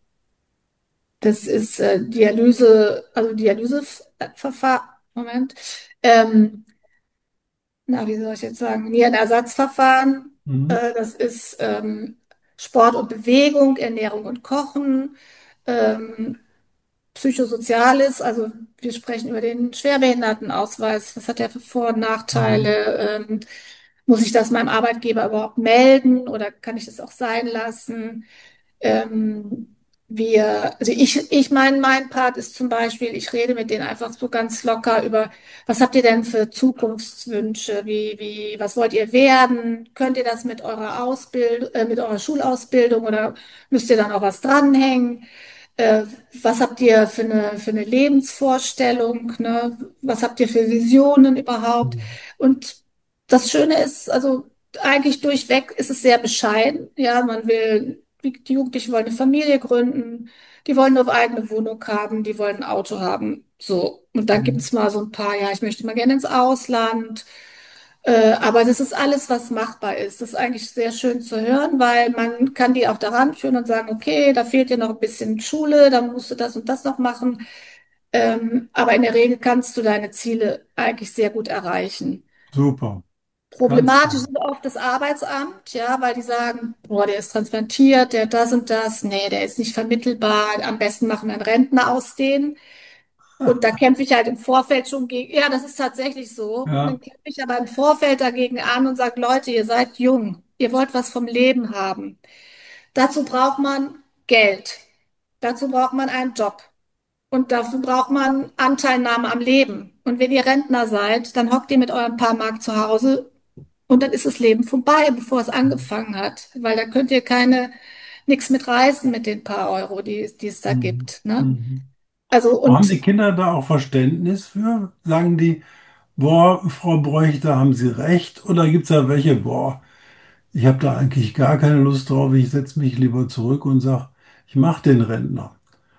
das ist äh, Dialyse, also Dialyseverfahren. Moment. Ähm, na, wie soll ich jetzt sagen? Nierenersatzverfahren. Mhm. Äh, das ist ähm, Sport und Bewegung, Ernährung und Kochen. Ähm, Psychosoziales, also wir sprechen über den Schwerbehindertenausweis. Was hat der für Vor- und Mhm. Nachteile? Ähm, muss ich das meinem Arbeitgeber überhaupt melden oder kann ich das auch sein lassen? Ähm, wir, also ich, ich mein, mein Part ist zum Beispiel, ich rede mit denen einfach so ganz locker über, was habt ihr denn für Zukunftswünsche? Wie, wie, was wollt ihr werden? Könnt ihr das mit eurer Ausbildung, äh, mit eurer Schulausbildung oder müsst ihr dann auch was dranhängen? Äh, Was habt ihr für eine, für eine Lebensvorstellung, ne? Was habt ihr für Visionen überhaupt? Mhm. Und das Schöne ist, also eigentlich durchweg ist es sehr bescheiden. Ja, man will, die die Jugendlichen wollen eine Familie gründen, die wollen eine eigene Wohnung haben, die wollen ein Auto haben. So. Und dann Mhm. gibt's mal so ein paar, ja, ich möchte mal gerne ins Ausland. Äh, aber das ist alles, was machbar ist. Das ist eigentlich sehr schön zu hören, weil man kann die auch daran führen und sagen, okay, da fehlt dir noch ein bisschen Schule, dann musst du das und das noch machen. Ähm, aber in der Regel kannst du deine Ziele eigentlich sehr gut erreichen. Super. Kannst Problematisch du. ist oft das Arbeitsamt, ja, weil die sagen, boah, der ist transplantiert, der hat das und das, nee, der ist nicht vermittelbar, am besten machen wir einen Rentner aus denen. Und da kämpfe ich halt im Vorfeld schon gegen, ja, das ist tatsächlich so. Ja. Dann kämpfe ich aber im Vorfeld dagegen an und sage, Leute, ihr seid jung, ihr wollt was vom Leben haben. Dazu braucht man Geld, dazu braucht man einen Job und dafür braucht man Anteilnahme am Leben. Und wenn ihr Rentner seid, dann hockt ihr mit eurem paar Mark zu Hause und dann ist das Leben vorbei, bevor es angefangen hat, weil da könnt ihr keine, nichts mit reißen mit den paar Euro, die, die es da Mhm. gibt, ne? Mhm. Also Haben und die Kinder da auch Verständnis für? Sagen die, boah, Frau Bräuchte, haben Sie recht? Oder gibt es da welche, boah, ich habe da eigentlich gar keine Lust drauf, ich setze mich lieber zurück und sage, ich mache den Rentner.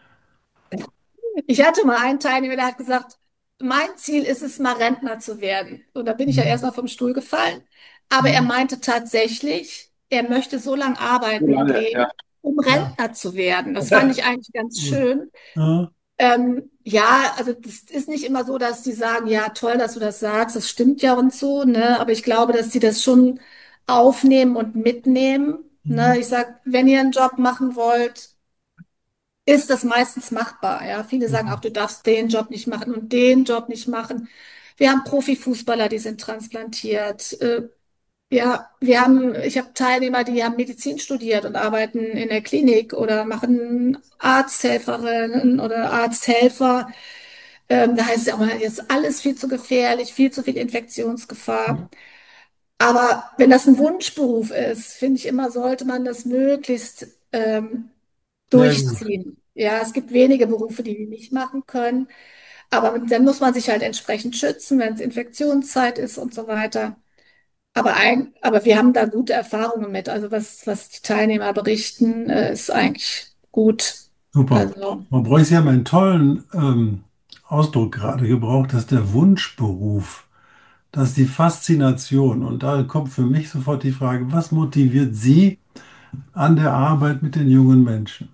ich hatte mal einen Teilnehmer, der hat gesagt, mein Ziel ist es, mal Rentner zu werden. Und da bin ich ja Mhm. erst mal vom Stuhl gefallen. Aber er Mhm. meinte tatsächlich, er möchte so lange So arbeiten und lange, ja. leben, um Ja. Rentner zu werden. Das fand ich eigentlich ganz Gut. schön. Ja. Ähm, ja, also das ist nicht immer so, dass die sagen, ja, toll, dass du das sagst, das stimmt ja und so, ne? Aber ich glaube, dass die das schon aufnehmen und mitnehmen. Ne? Mhm. Ich sag, wenn ihr einen Job machen wollt, ist das meistens machbar. Ja, viele sagen auch, Super. du darfst den Job nicht machen und den Job nicht machen. Wir haben Profifußballer, die sind transplantiert. Äh, ja, wir haben, ich habe Teilnehmer, die haben Medizin studiert und arbeiten in der Klinik oder machen Arzthelferinnen oder Arzthelfer. Ähm, da heißt es ja auch mal, jetzt ist alles viel zu gefährlich, viel zu viel Infektionsgefahr. Ja. Aber wenn das ein Wunschberuf ist, finde ich immer, sollte man das möglichst ähm, Sehr gut. durchziehen. Ja, es gibt wenige Berufe, die die nicht machen können, aber dann muss man sich halt entsprechend schützen, wenn es Infektionszeit ist und so weiter. Aber, ein, aber wir haben da gute Erfahrungen mit. Also was, was die Teilnehmer berichten, äh, ist eigentlich gut. Super. Also, Frau Breuß, Sie haben einen tollen ähm, Ausdruck gerade gebraucht, das ist der Wunschberuf. Das ist die Faszination. Und da kommt für mich sofort die Frage, was motiviert Sie an der Arbeit mit den jungen Menschen?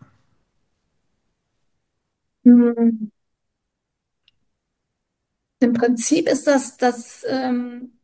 hm, im Prinzip ist das, dass, ähm,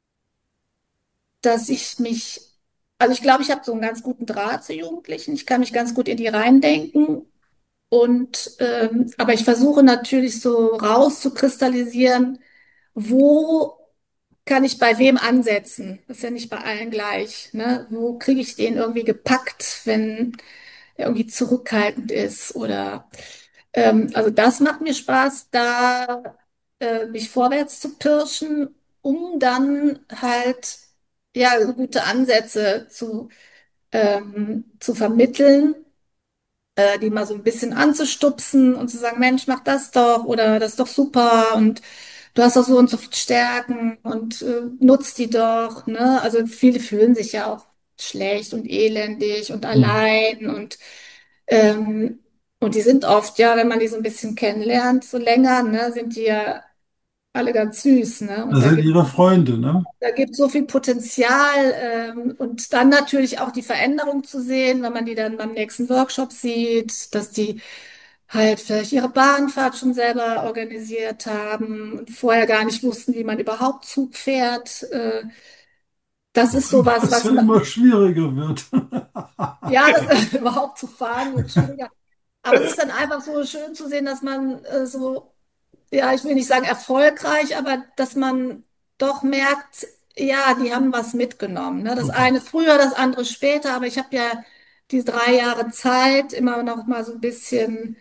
dass ich mich, also ich glaube, ich habe so einen ganz guten Draht zu Jugendlichen. Ich kann mich ganz gut in die reindenken. Und ähm, aber ich versuche natürlich so rauszukristallisieren, wo kann ich bei wem ansetzen? Das ist ja nicht bei allen gleich, ne? Wo kriege ich den irgendwie gepackt, wenn er irgendwie zurückhaltend ist oder ähm, also das macht mir Spaß, da äh, mich vorwärts zu pirschen, um dann halt ja gute Ansätze zu ähm, zu vermitteln, äh, die mal so ein bisschen anzustupsen und zu sagen, Mensch, mach das doch oder das ist doch super und du hast doch so und so viel Stärken und äh, nutzt die doch, ne? Also viele fühlen sich ja auch schlecht und elendig und Hm. allein und ähm, und die sind oft, ja, wenn man die so ein bisschen kennenlernt, so länger, ne, sind die ja alle ganz süß, ne? Und Das da sind gibt Ihre Freunde, ne? da gibt so viel Potenzial ähm, und dann natürlich auch die Veränderung zu sehen, wenn man die dann beim nächsten Workshop sieht, dass die halt vielleicht ihre Bahnfahrt schon selber organisiert haben und vorher gar nicht wussten, wie man überhaupt Zug fährt. Äh, das ist sowas, Was was ja man, immer schwieriger wird. ja, das überhaupt zu fahren wird schwieriger. Aber es ist dann einfach so schön zu sehen, dass man äh, so ja, ich will nicht sagen erfolgreich, aber dass man doch merkt, ja, die haben was mitgenommen. Ne? Das Super. eine früher, das andere später, aber ich habe ja die drei Jahre Zeit, immer noch mal so ein bisschen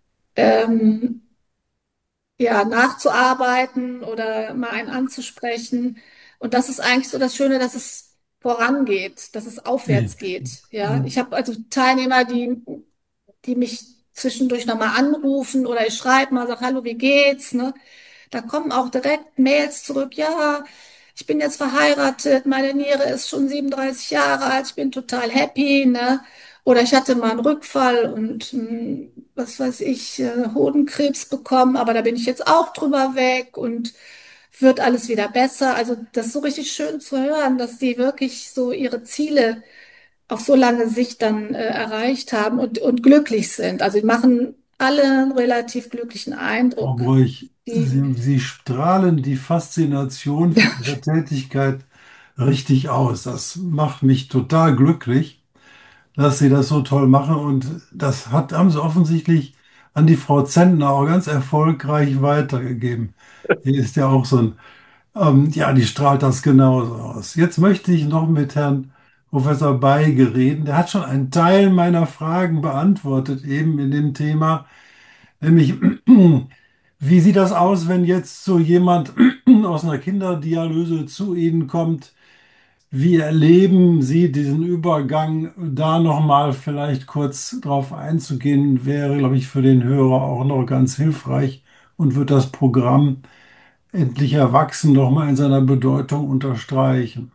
ähm, ja, nachzuarbeiten oder mal einen anzusprechen. Und das ist eigentlich so das Schöne, dass es vorangeht, dass es aufwärts Geht. geht. Ja, Ja. ich habe also Teilnehmer, die die mich zwischendurch nochmal anrufen oder ich schreibe mal, sag, hallo, wie geht's, ne? Da kommen auch direkt Mails zurück, ja, ich bin jetzt verheiratet, meine Niere ist schon siebenunddreißig Jahre alt, ich bin total happy, ne? Oder ich hatte mal einen Rückfall und hm, was weiß ich, äh, Hodenkrebs bekommen, aber da bin ich jetzt auch drüber weg und wird alles wieder besser. Also das ist so richtig schön zu hören, dass die wirklich so ihre Ziele auf so lange Sicht dann äh, erreicht haben und, und glücklich sind. Also die machen alle einen relativ glücklichen Frau Eindruck. Bräuch, Die, Sie, Sie strahlen die Faszination für Ihre Tätigkeit richtig aus. Das macht mich total glücklich, dass Sie das so toll machen. Und das hat, haben Sie offensichtlich an die Frau Zentner auch ganz erfolgreich weitergegeben. Die ist ja auch so ein, ähm, ja, die strahlt das genauso aus. Jetzt möchte ich noch mit Herrn Professor Beige reden. Der hat schon einen Teil meiner Fragen beantwortet, eben in dem Thema. Nämlich, wie sieht das aus, wenn jetzt so jemand aus einer Kinderdialyse zu Ihnen kommt? Wie erleben Sie diesen Übergang? Da nochmal vielleicht kurz drauf einzugehen, wäre, glaube ich, für den Hörer auch noch ganz hilfreich und wird das Programm Endlich Erwachsen nochmal in seiner Bedeutung unterstreichen.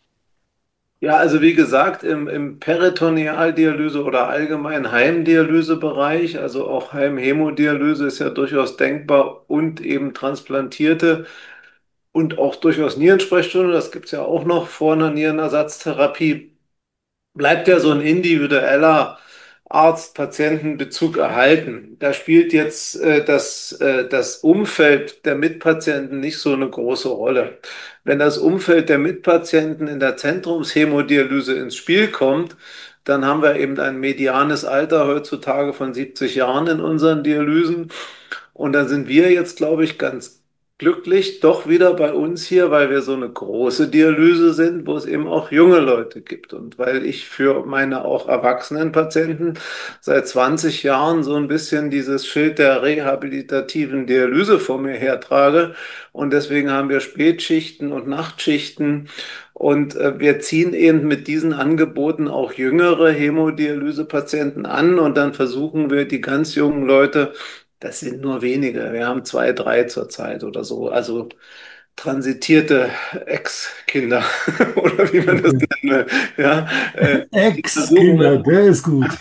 Ja, also wie gesagt, im, im Peritonealdialyse oder allgemein Heimdialysebereich, also auch Heimhämodialyse ist ja durchaus denkbar und eben Transplantierte und auch durchaus Nierensprechstunde, das gibt es ja auch noch vor einer Nierenersatztherapie, bleibt ja so ein individueller Arzt-Patienten-Bezug erhalten. Da spielt jetzt äh, das, äh, das Umfeld der Mitpatienten nicht so eine große Rolle. Wenn das Umfeld der Mitpatienten in der Zentrumshämodialyse ins Spiel kommt, dann haben wir eben ein medianes Alter heutzutage von siebzig Jahren in unseren Dialysen. Und dann sind wir jetzt, glaube ich, ganz glücklich doch wieder bei uns hier, weil wir so eine große Dialyse sind, wo es eben auch junge Leute gibt. Und weil ich für meine auch erwachsenen Patienten seit zwanzig Jahren so ein bisschen dieses Schild der rehabilitativen Dialyse vor mir hertrage. Und deswegen haben wir Spätschichten und Nachtschichten. Und äh, wir ziehen eben mit diesen Angeboten auch jüngere Hämodialysepatienten an. Und dann versuchen wir, die ganz jungen Leute, das sind nur wenige. Wir haben zwei, drei zurzeit oder so. Also transitierte Ex-Kinder oder wie man das Okay. nennen will. Ja, äh, die versuchen Ex-Kinder, wir, der ist gut.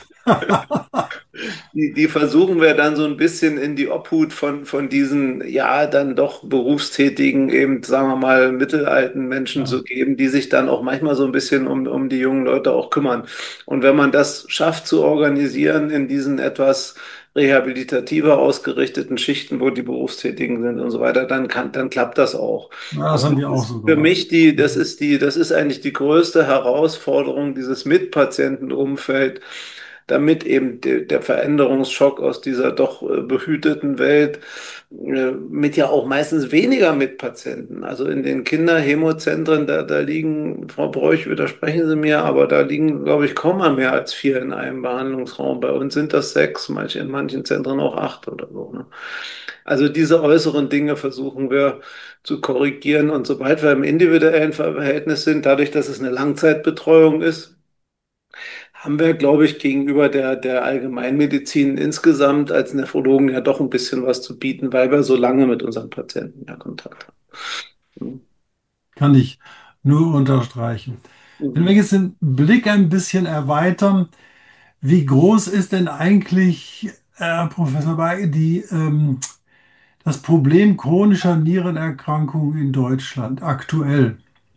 die, die versuchen wir dann so ein bisschen in die Obhut von, von diesen, ja, dann doch berufstätigen, eben, sagen wir mal, mittelalten Menschen Ja. zu geben, die sich dann auch manchmal so ein bisschen um, um die jungen Leute auch kümmern. Und wenn man das schafft zu organisieren in diesen etwas rehabilitativer ausgerichteten Schichten, wo die Berufstätigen sind und so weiter, dann kann, dann klappt das auch. Ja, das Und haben das wir auch ist so für gemacht. mich die, das ist die, das ist eigentlich die größte Herausforderung, dieses Mitpatientenumfeld, damit eben de, der Veränderungsschock aus dieser doch äh, behüteten Welt äh, mit ja auch meistens weniger Mitpatienten. Also in den Kinderhämozentren, da, da liegen, Frau Bräuch, widersprechen Sie mir, aber da liegen, glaube ich, kaum mal mehr als vier in einem Behandlungsraum. Bei uns sind das sechs, manche, in manchen Zentren auch acht oder so. Ne? Also diese äußeren Dinge versuchen wir zu korrigieren. Und sobald wir im individuellen Verhältnis sind, dadurch, dass es eine Langzeitbetreuung ist, haben wir, glaube ich, gegenüber der, der Allgemeinmedizin insgesamt als Nephrologen ja doch ein bisschen was zu bieten, weil wir so lange mit unseren Patienten ja Kontakt haben. Kann ich nur unterstreichen. Wenn wir Mhm. jetzt den Blick ein bisschen erweitern, wie groß ist denn eigentlich, Herr Professor Beige, die, ähm, das Problem chronischer Nierenerkrankungen in Deutschland aktuell?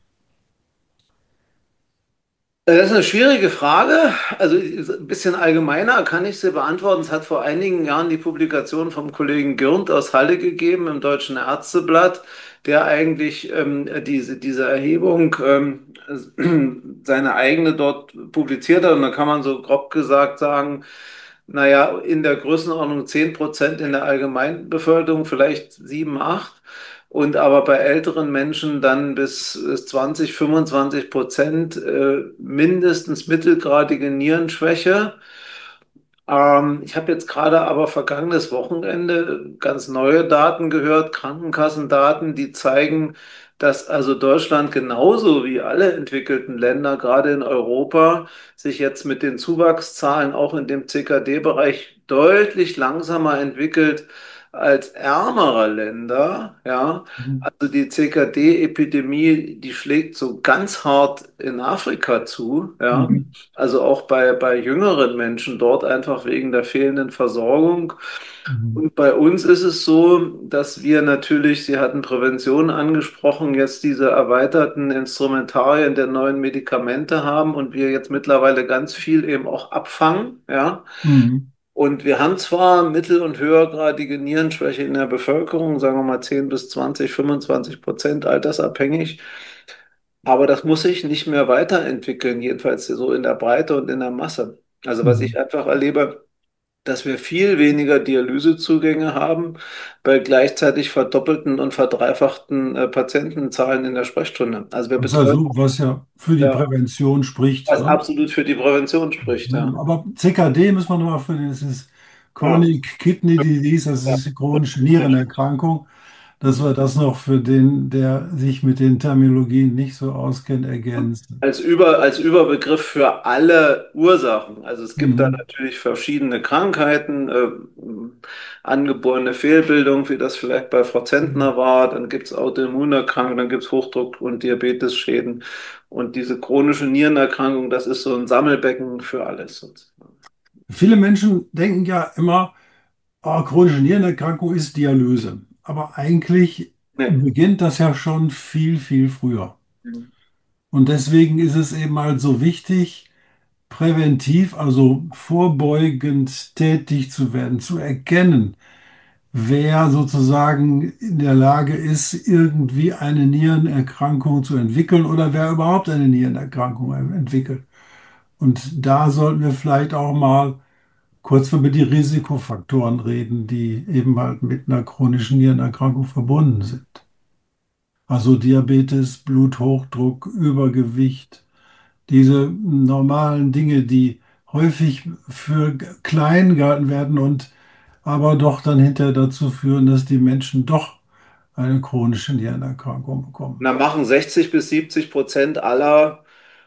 Das ist eine schwierige Frage. Also ein bisschen allgemeiner kann ich sie beantworten. Es hat vor einigen Jahren die Publikation vom Kollegen Gürnt aus Halle gegeben im Deutschen Ärzteblatt, der eigentlich ähm, diese, diese Erhebung ähm, seine eigene dort publiziert hat. Und da kann man so grob gesagt sagen, naja, in der Größenordnung zehn Prozent in der Allgemeinbevölkerung, vielleicht sieben, acht. Und aber bei älteren Menschen dann bis äh, zwanzig, fünfundzwanzig Prozent äh, mindestens mittelgradige Nierenschwäche. Ähm, ich habe jetzt gerade aber vergangenes Wochenende ganz neue Daten gehört, Krankenkassendaten, die zeigen, dass also Deutschland genauso wie alle entwickelten Länder, gerade in Europa, sich jetzt mit den Zuwachszahlen auch in dem C K D-Bereich deutlich langsamer entwickelt als ärmere Länder. Ja, Mhm. also die C K D-Epidemie, die schlägt so ganz hart in Afrika zu. Ja. Mhm. Also auch bei, bei jüngeren Menschen dort einfach wegen der fehlenden Versorgung. Mhm. Und bei uns ist es so, dass wir natürlich, Sie hatten Prävention angesprochen, jetzt diese erweiterten Instrumentarien der neuen Medikamente haben und wir jetzt mittlerweile ganz viel eben auch abfangen. Ja. Mhm. Und wir haben zwar mittel- und höhergradige Nierenschwäche in der Bevölkerung, sagen wir mal zehn bis zwanzig, fünfundzwanzig Prozent altersabhängig, aber das muss sich nicht mehr weiterentwickeln, jedenfalls so in der Breite und in der Masse. Also was ich Mhm. einfach erlebe, dass wir viel weniger Dialysezugänge haben bei gleichzeitig verdoppelten und verdreifachten äh, Patientenzahlen in der Sprechstunde. Also wir Was betreuen, also, was ja für die ja, Prävention spricht, was ne? absolut für die Prävention spricht, ja. Aber C K D müssen wir nochmal für den, das ist Ja, Chronic Kidney Disease, das ja. ist die chronische Nierenerkrankung, dass wir das noch für den, der sich mit den Terminologien nicht so auskennt, ergänzen. Als Über, als Überbegriff für alle Ursachen. Also es gibt da Mhm. natürlich verschiedene Krankheiten, äh, angeborene Fehlbildung, wie das vielleicht bei Frau Zentner war, dann gibt es Autoimmunerkrankungen, dann gibt es Hochdruck- und Diabetesschäden. Und diese chronische Nierenerkrankung, das ist so ein Sammelbecken für alles sozusagen. Viele Menschen denken ja immer, oh, chronische Nierenerkrankung ist Dialyse. Aber eigentlich Nee. beginnt das ja schon viel, viel früher. Mhm. Und deswegen ist es eben halt so wichtig, präventiv, also vorbeugend tätig zu werden, zu erkennen, wer sozusagen in der Lage ist, irgendwie eine Nierenerkrankung zu entwickeln oder wer überhaupt eine Nierenerkrankung entwickelt. Und da sollten wir vielleicht auch mal kurz über die Risikofaktoren reden, die eben halt mit einer chronischen Nierenerkrankung verbunden sind. Also Diabetes, Bluthochdruck, Übergewicht, diese normalen Dinge, die häufig für klein gehalten werden und aber doch dann hinterher dazu führen, dass die Menschen doch eine chronische Nierenerkrankung bekommen. Und da machen sechzig bis siebzig Prozent aller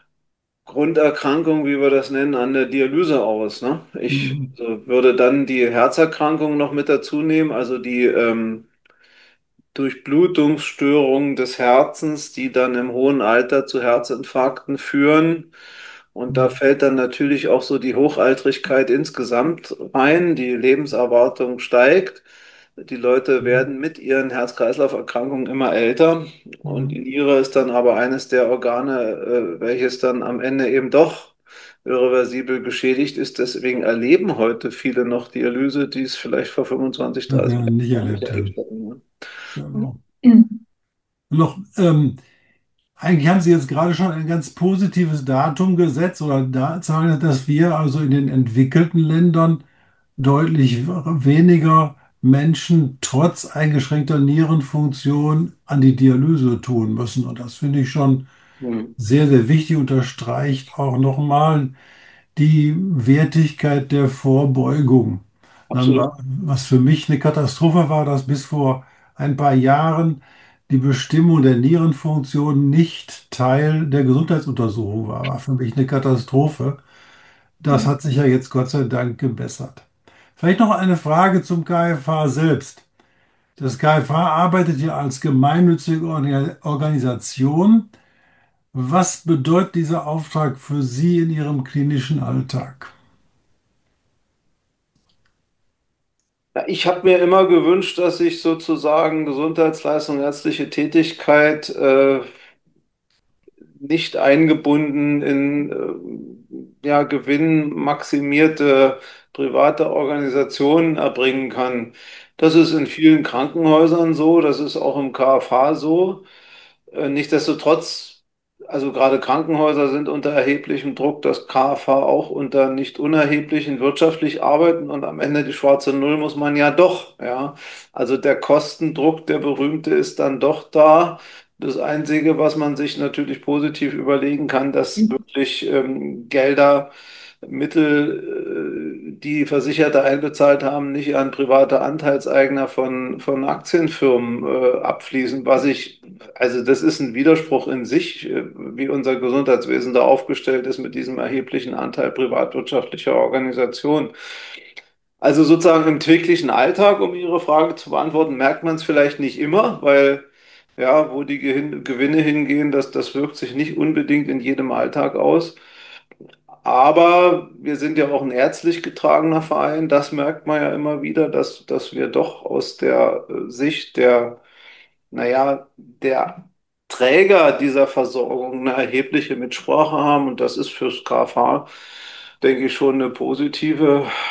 Grunderkrankungen, wie wir das nennen, an der Dialyse aus. Ne? Ich Mhm. also würde dann die Herzerkrankungen noch mit dazu nehmen, also die ähm, Durchblutungsstörungen des Herzens, die dann im hohen Alter zu Herzinfarkten führen. Und da fällt dann natürlich auch so die Hochaltrigkeit insgesamt rein. Die Lebenserwartung steigt. Die Leute Mhm. werden mit ihren Herz-Kreislauf-Erkrankungen immer älter. Und die Mhm. Niere ist dann aber eines der Organe, äh, welches dann am Ende eben doch irreversibel geschädigt ist. Deswegen erleben heute viele noch Dialyse, die es vielleicht vor fünfundzwanzig, Das dreißig wir nicht Jahren nicht erlebt erlebt haben. hatten. Ne? Genau. Noch, ähm, eigentlich haben Sie jetzt gerade schon ein ganz positives Datum gesetzt oder da Zahlen, dass wir also in den entwickelten Ländern deutlich weniger Menschen trotz eingeschränkter Nierenfunktion an die Dialyse tun müssen. Und das finde ich schon Hm, sehr, sehr wichtig, unterstreicht auch nochmal die Wertigkeit der Vorbeugung. Dann absolut. war, was für mich eine Katastrophe war, dass bis vor ein paar Jahren die Bestimmung der Nierenfunktion nicht Teil der Gesundheitsuntersuchung war. War für mich eine Katastrophe. Das Hm. hat sich ja jetzt Gott sei Dank gebessert. Vielleicht noch eine Frage zum K F H selbst. Das K F H arbeitet ja als gemeinnützige Orga- Organisation. Was bedeutet dieser Auftrag für Sie in Ihrem klinischen Alltag? Ja, ich habe mir immer gewünscht, dass ich sozusagen Gesundheitsleistung, ärztliche Tätigkeit äh, nicht eingebunden in äh, ja, gewinnmaximierte private Organisationen erbringen kann. Das ist in vielen Krankenhäusern so, das ist auch im K F H so. Äh, Nichtsdestotrotz, also gerade Krankenhäuser sind unter erheblichem Druck, das K F H auch unter nicht unerheblichen wirtschaftlich arbeiten und am Ende die schwarze Null muss man ja doch, ja. Also der Kostendruck, der berühmte, ist dann doch da. Das Einzige, was man sich natürlich positiv überlegen kann, dass wirklich ähm, Gelder, Mittel, äh, die Versicherte einbezahlt haben, nicht an private Anteilseigner von, von Aktienfirmen äh, abfließen, was ich, also das ist ein Widerspruch in sich, äh, wie unser Gesundheitswesen da aufgestellt ist mit diesem erheblichen Anteil privatwirtschaftlicher Organisationen. Also sozusagen im täglichen Alltag, um Ihre Frage zu beantworten, merkt man es vielleicht nicht immer, weil ja, wo die Gehin- Gewinne hingehen, das, das wirkt sich nicht unbedingt in jedem Alltag aus. Aber wir sind ja auch ein ärztlich getragener Verein. Das merkt man ja immer wieder, dass, dass wir doch aus der äh, Sicht der, naja, der Träger dieser Versorgung eine erhebliche Mitsprache haben. Und das ist fürs K F H, denke ich, schon eine positive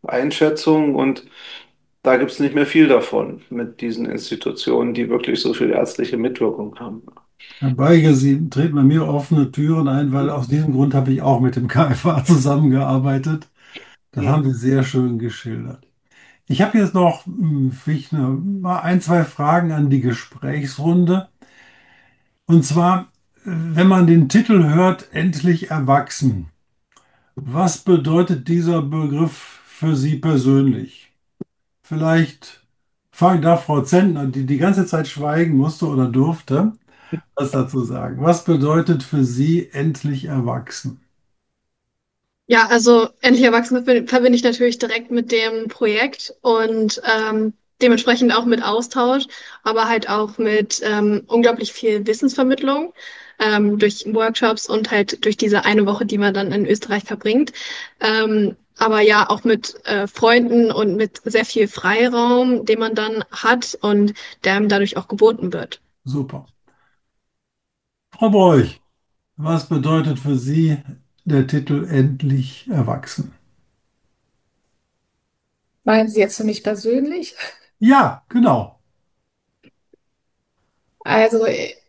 Einschätzung und da gibt es nicht mehr viel davon mit diesen Institutionen, die wirklich so viel ärztliche Mitwirkung haben. Herr Beiger, Sie treten bei mir offene Türen ein, weil aus diesem Grund habe ich auch mit dem K F A zusammengearbeitet. Das haben Sie sehr schön geschildert. Ich habe jetzt noch hm, vielleicht eine, mal ein, zwei Fragen an die Gesprächsrunde. Und zwar, äh, wenn man den Titel hört, endlich erwachsen. Was bedeutet dieser Begriff für Sie persönlich? Vielleicht fangen da Frau Zentner, die die ganze Zeit schweigen musste oder durfte, was dazu sagen. Was bedeutet für Sie endlich erwachsen? Ja, also endlich Erwachsene ver- verbinde ich natürlich direkt mit dem Projekt und ähm, dementsprechend auch mit Austausch, aber halt auch mit ähm, unglaublich viel Wissensvermittlung ähm, durch Workshops und halt durch diese eine Woche, die man dann in Österreich verbringt. Ähm, aber ja, auch mit äh, Freunden und mit sehr viel Freiraum, den man dann hat und der einem dadurch auch geboten wird. Super. Frau Bräuch, was bedeutet für Sie der Titel endlich erwachsen? Meinen Sie jetzt für mich persönlich? Ja, genau. Also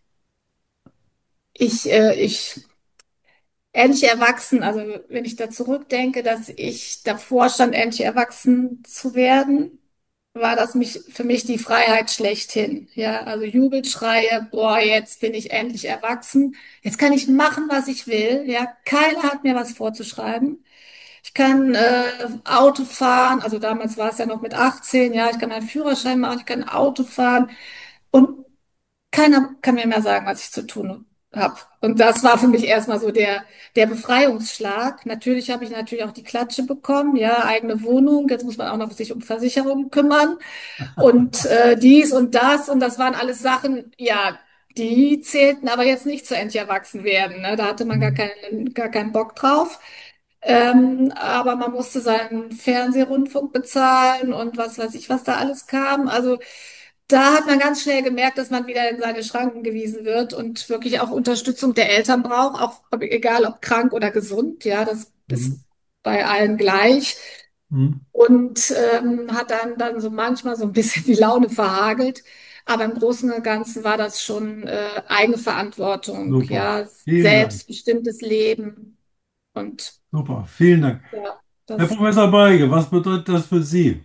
ich, äh, ich endlich erwachsen, also wenn ich da zurückdenke, dass ich davor stand, endlich erwachsen zu werden, war das mich, für mich die Freiheit schlechthin. Ja, also Jubelschreie, boah, jetzt bin ich endlich erwachsen. Jetzt kann ich machen, was ich will. Ja, keiner hat mir was vorzuschreiben. Ich kann äh, Auto fahren, also damals war es ja noch mit achtzehn, ja, ich kann einen Führerschein machen, ich kann Auto fahren und keiner kann mir mehr sagen, was ich zu tun habe. Und das war für mich erstmal so der, der Befreiungsschlag. Natürlich habe ich natürlich auch die Klatsche bekommen, ja, eigene Wohnung. Jetzt muss man auch noch sich um Versicherungen kümmern und äh, dies und das. Und das waren alles Sachen, ja, die zählten aber jetzt nicht zu endlich erwachsen werden. Ne? Da hatte man gar keinen, gar keinen Bock drauf. Ähm, aber man musste seinen Fernsehrundfunk bezahlen und was weiß ich, was da alles kam. Also da hat man ganz schnell gemerkt, dass man wieder in seine Schranken gewiesen wird und wirklich auch Unterstützung der Eltern braucht, auch ob, egal ob krank oder gesund. Ja, das ist Mhm. bei allen gleich. Mhm. Und ähm, hat dann, dann so manchmal so ein bisschen die Laune verhagelt. Aber im Großen und Ganzen war das schon äh, Eigenverantwortung, Super. ja, Vielen Dank. selbstbestimmtes Leben. Und Super. Vielen Dank. ja, Herr das Professor Beige, was bedeutet das für Sie?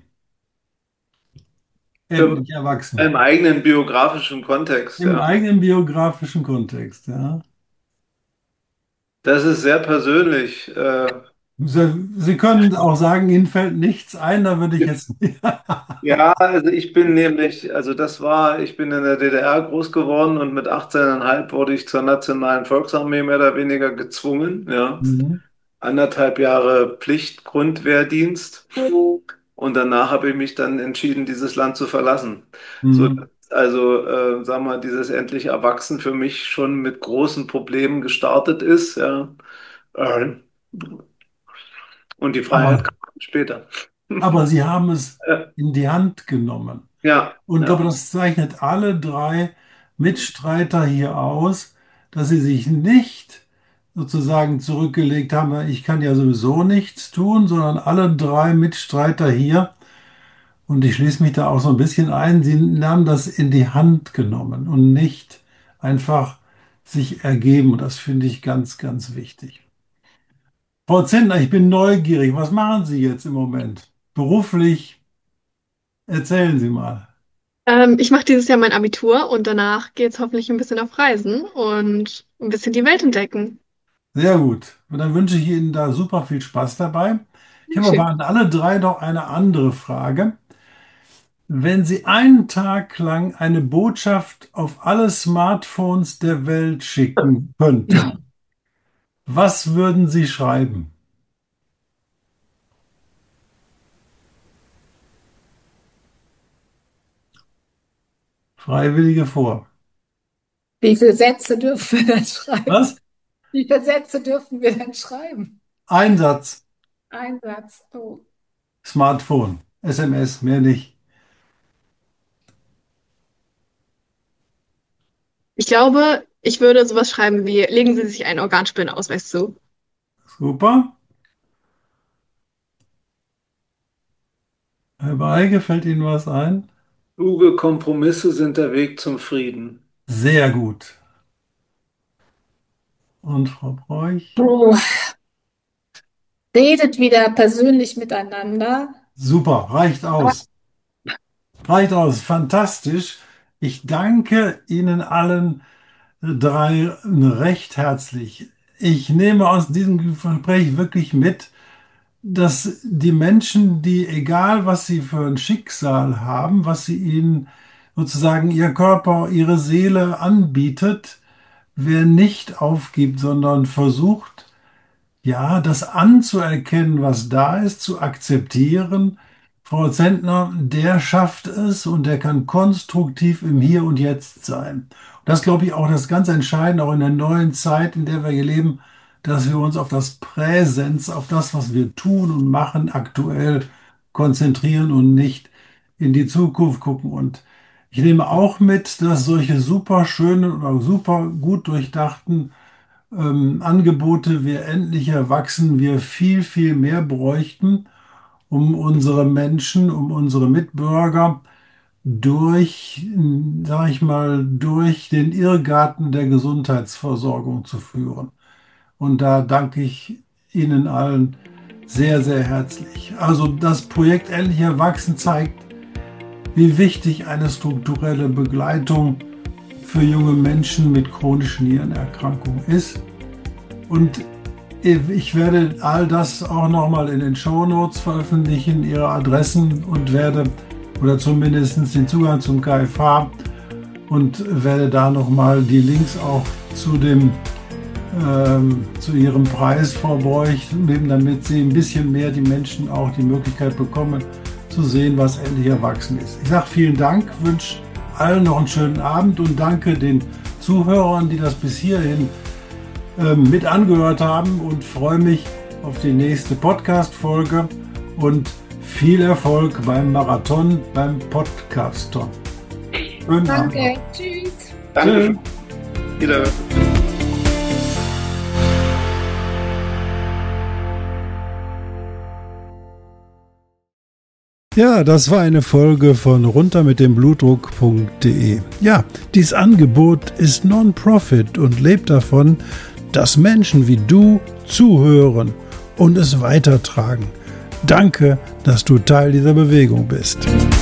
Im, Endlich erwachsen. Im eigenen biografischen Kontext, Im ja. eigenen biografischen Kontext, ja. Das ist sehr persönlich. Äh, Sie, Sie können auch sagen, Ihnen fällt nichts ein, da würde ich jetzt. Ja, also ich bin nämlich, also das war, ich bin in der D D R groß geworden und mit achtzehn Komma fünf wurde ich zur Nationalen Volksarmee mehr oder weniger gezwungen, ja. Mhm. Anderthalb Jahre Pflicht, Grundwehrdienst und danach habe ich mich dann entschieden, dieses Land zu verlassen. So, Mhm. also, äh, sagen wir, dieses endlich Erwachsen für mich schon mit großen Problemen gestartet ist, ja. Äh, und die Freiheit Aber, kam später. aber Sie haben es Äh, in die Hand genommen. ja, Und ich glaube, ja. das zeichnet alle drei Mitstreiter hier aus, dass sie sich nicht sozusagen zurückgelegt haben, ich kann ja sowieso nichts tun, sondern alle drei Mitstreiter hier, und ich schließe mich da auch so ein bisschen ein, sie haben das in die Hand genommen und nicht einfach sich ergeben. Und das finde ich ganz, ganz wichtig. Frau Zentner, ich bin neugierig. Was machen Sie jetzt im Moment? Beruflich? Erzählen Sie mal. Ähm, ich mache dieses Jahr mein Abitur und danach geht's hoffentlich ein bisschen auf Reisen und ein bisschen die Welt entdecken. Sehr gut. Und dann wünsche ich Ihnen da super viel Spaß dabei. Ich habe aber Dankeschön. an alle drei noch eine andere Frage. Wenn Sie einen Tag lang eine Botschaft auf alle Smartphones der Welt schicken könnten, was würden Sie schreiben? Freiwillige vor. Wie viele Sätze dürfen wir denn schreiben? Was? Wie viele Sätze dürfen wir denn schreiben? Ein Satz. Ein Satz. Oh. Smartphone. S M S, mehr nicht. Ich glaube, ich würde sowas schreiben wie, legen Sie sich einen Organspendeausweis zu. Super. Herr Beige, fällt Ihnen was ein? Kluge Kompromisse sind der Weg zum Frieden. Sehr gut. Und Frau Broich? So, redet wieder persönlich miteinander. Super, reicht Aber aus. Reicht aus, fantastisch. Ich danke Ihnen allen drei recht herzlich. Ich nehme aus diesem Gespräch wirklich mit, dass die Menschen, die, egal was sie für ein Schicksal haben, was sie ihnen sozusagen ihr Körper, ihre Seele anbietet, wer nicht aufgibt, sondern versucht, ja, das anzuerkennen, was da ist, zu akzeptieren. Frau Zentner, der schafft es und der kann konstruktiv im Hier und Jetzt sein. Das glaube ich auch das ganz Entscheidende, auch in der neuen Zeit, in der wir hier leben, dass wir uns auf das Präsens, auf das, was wir tun und machen, aktuell konzentrieren und nicht in die Zukunft gucken. Und ich nehme auch mit, dass solche super schönen oder super gut durchdachten ähm, Angebote wir endlich erwachsen, wir viel, viel mehr bräuchten, um unsere Menschen, um unsere Mitbürger durch, sag ich mal, durch den Irrgarten der Gesundheitsversorgung zu führen. Und da danke ich Ihnen allen sehr, sehr herzlich. Also das Projekt Endlich Erwachsen zeigt, wie wichtig eine strukturelle Begleitung für junge Menschen mit chronischen Nierenerkrankungen ist. Und ich werde all das auch nochmal in den Shownotes veröffentlichen, Ihre Adressen, und werde, oder zumindest den Zugang zum K F H, und werde da nochmal die Links auch zu dem ähm, zu Ihrem Preis, Frau Broich, nehmen, damit Sie ein bisschen mehr, die Menschen auch die Möglichkeit bekommen, zu sehen, was endlich erwachsen ist. Ich sage vielen Dank, wünsche allen noch einen schönen Abend und danke den Zuhörern, die das bis hierhin äh, mit angehört haben, und freue mich auf die nächste Podcast-Folge und viel Erfolg beim Marathon, beim Podcaston. Schönen danke, Abend. tschüss. Danke. Wieder. Ja, das war eine Folge von runter mit dem Blutdruck punkt de. Ja, dieses Angebot ist Non-Profit und lebt davon, dass Menschen wie du zuhören und es weitertragen. Danke, dass du Teil dieser Bewegung bist.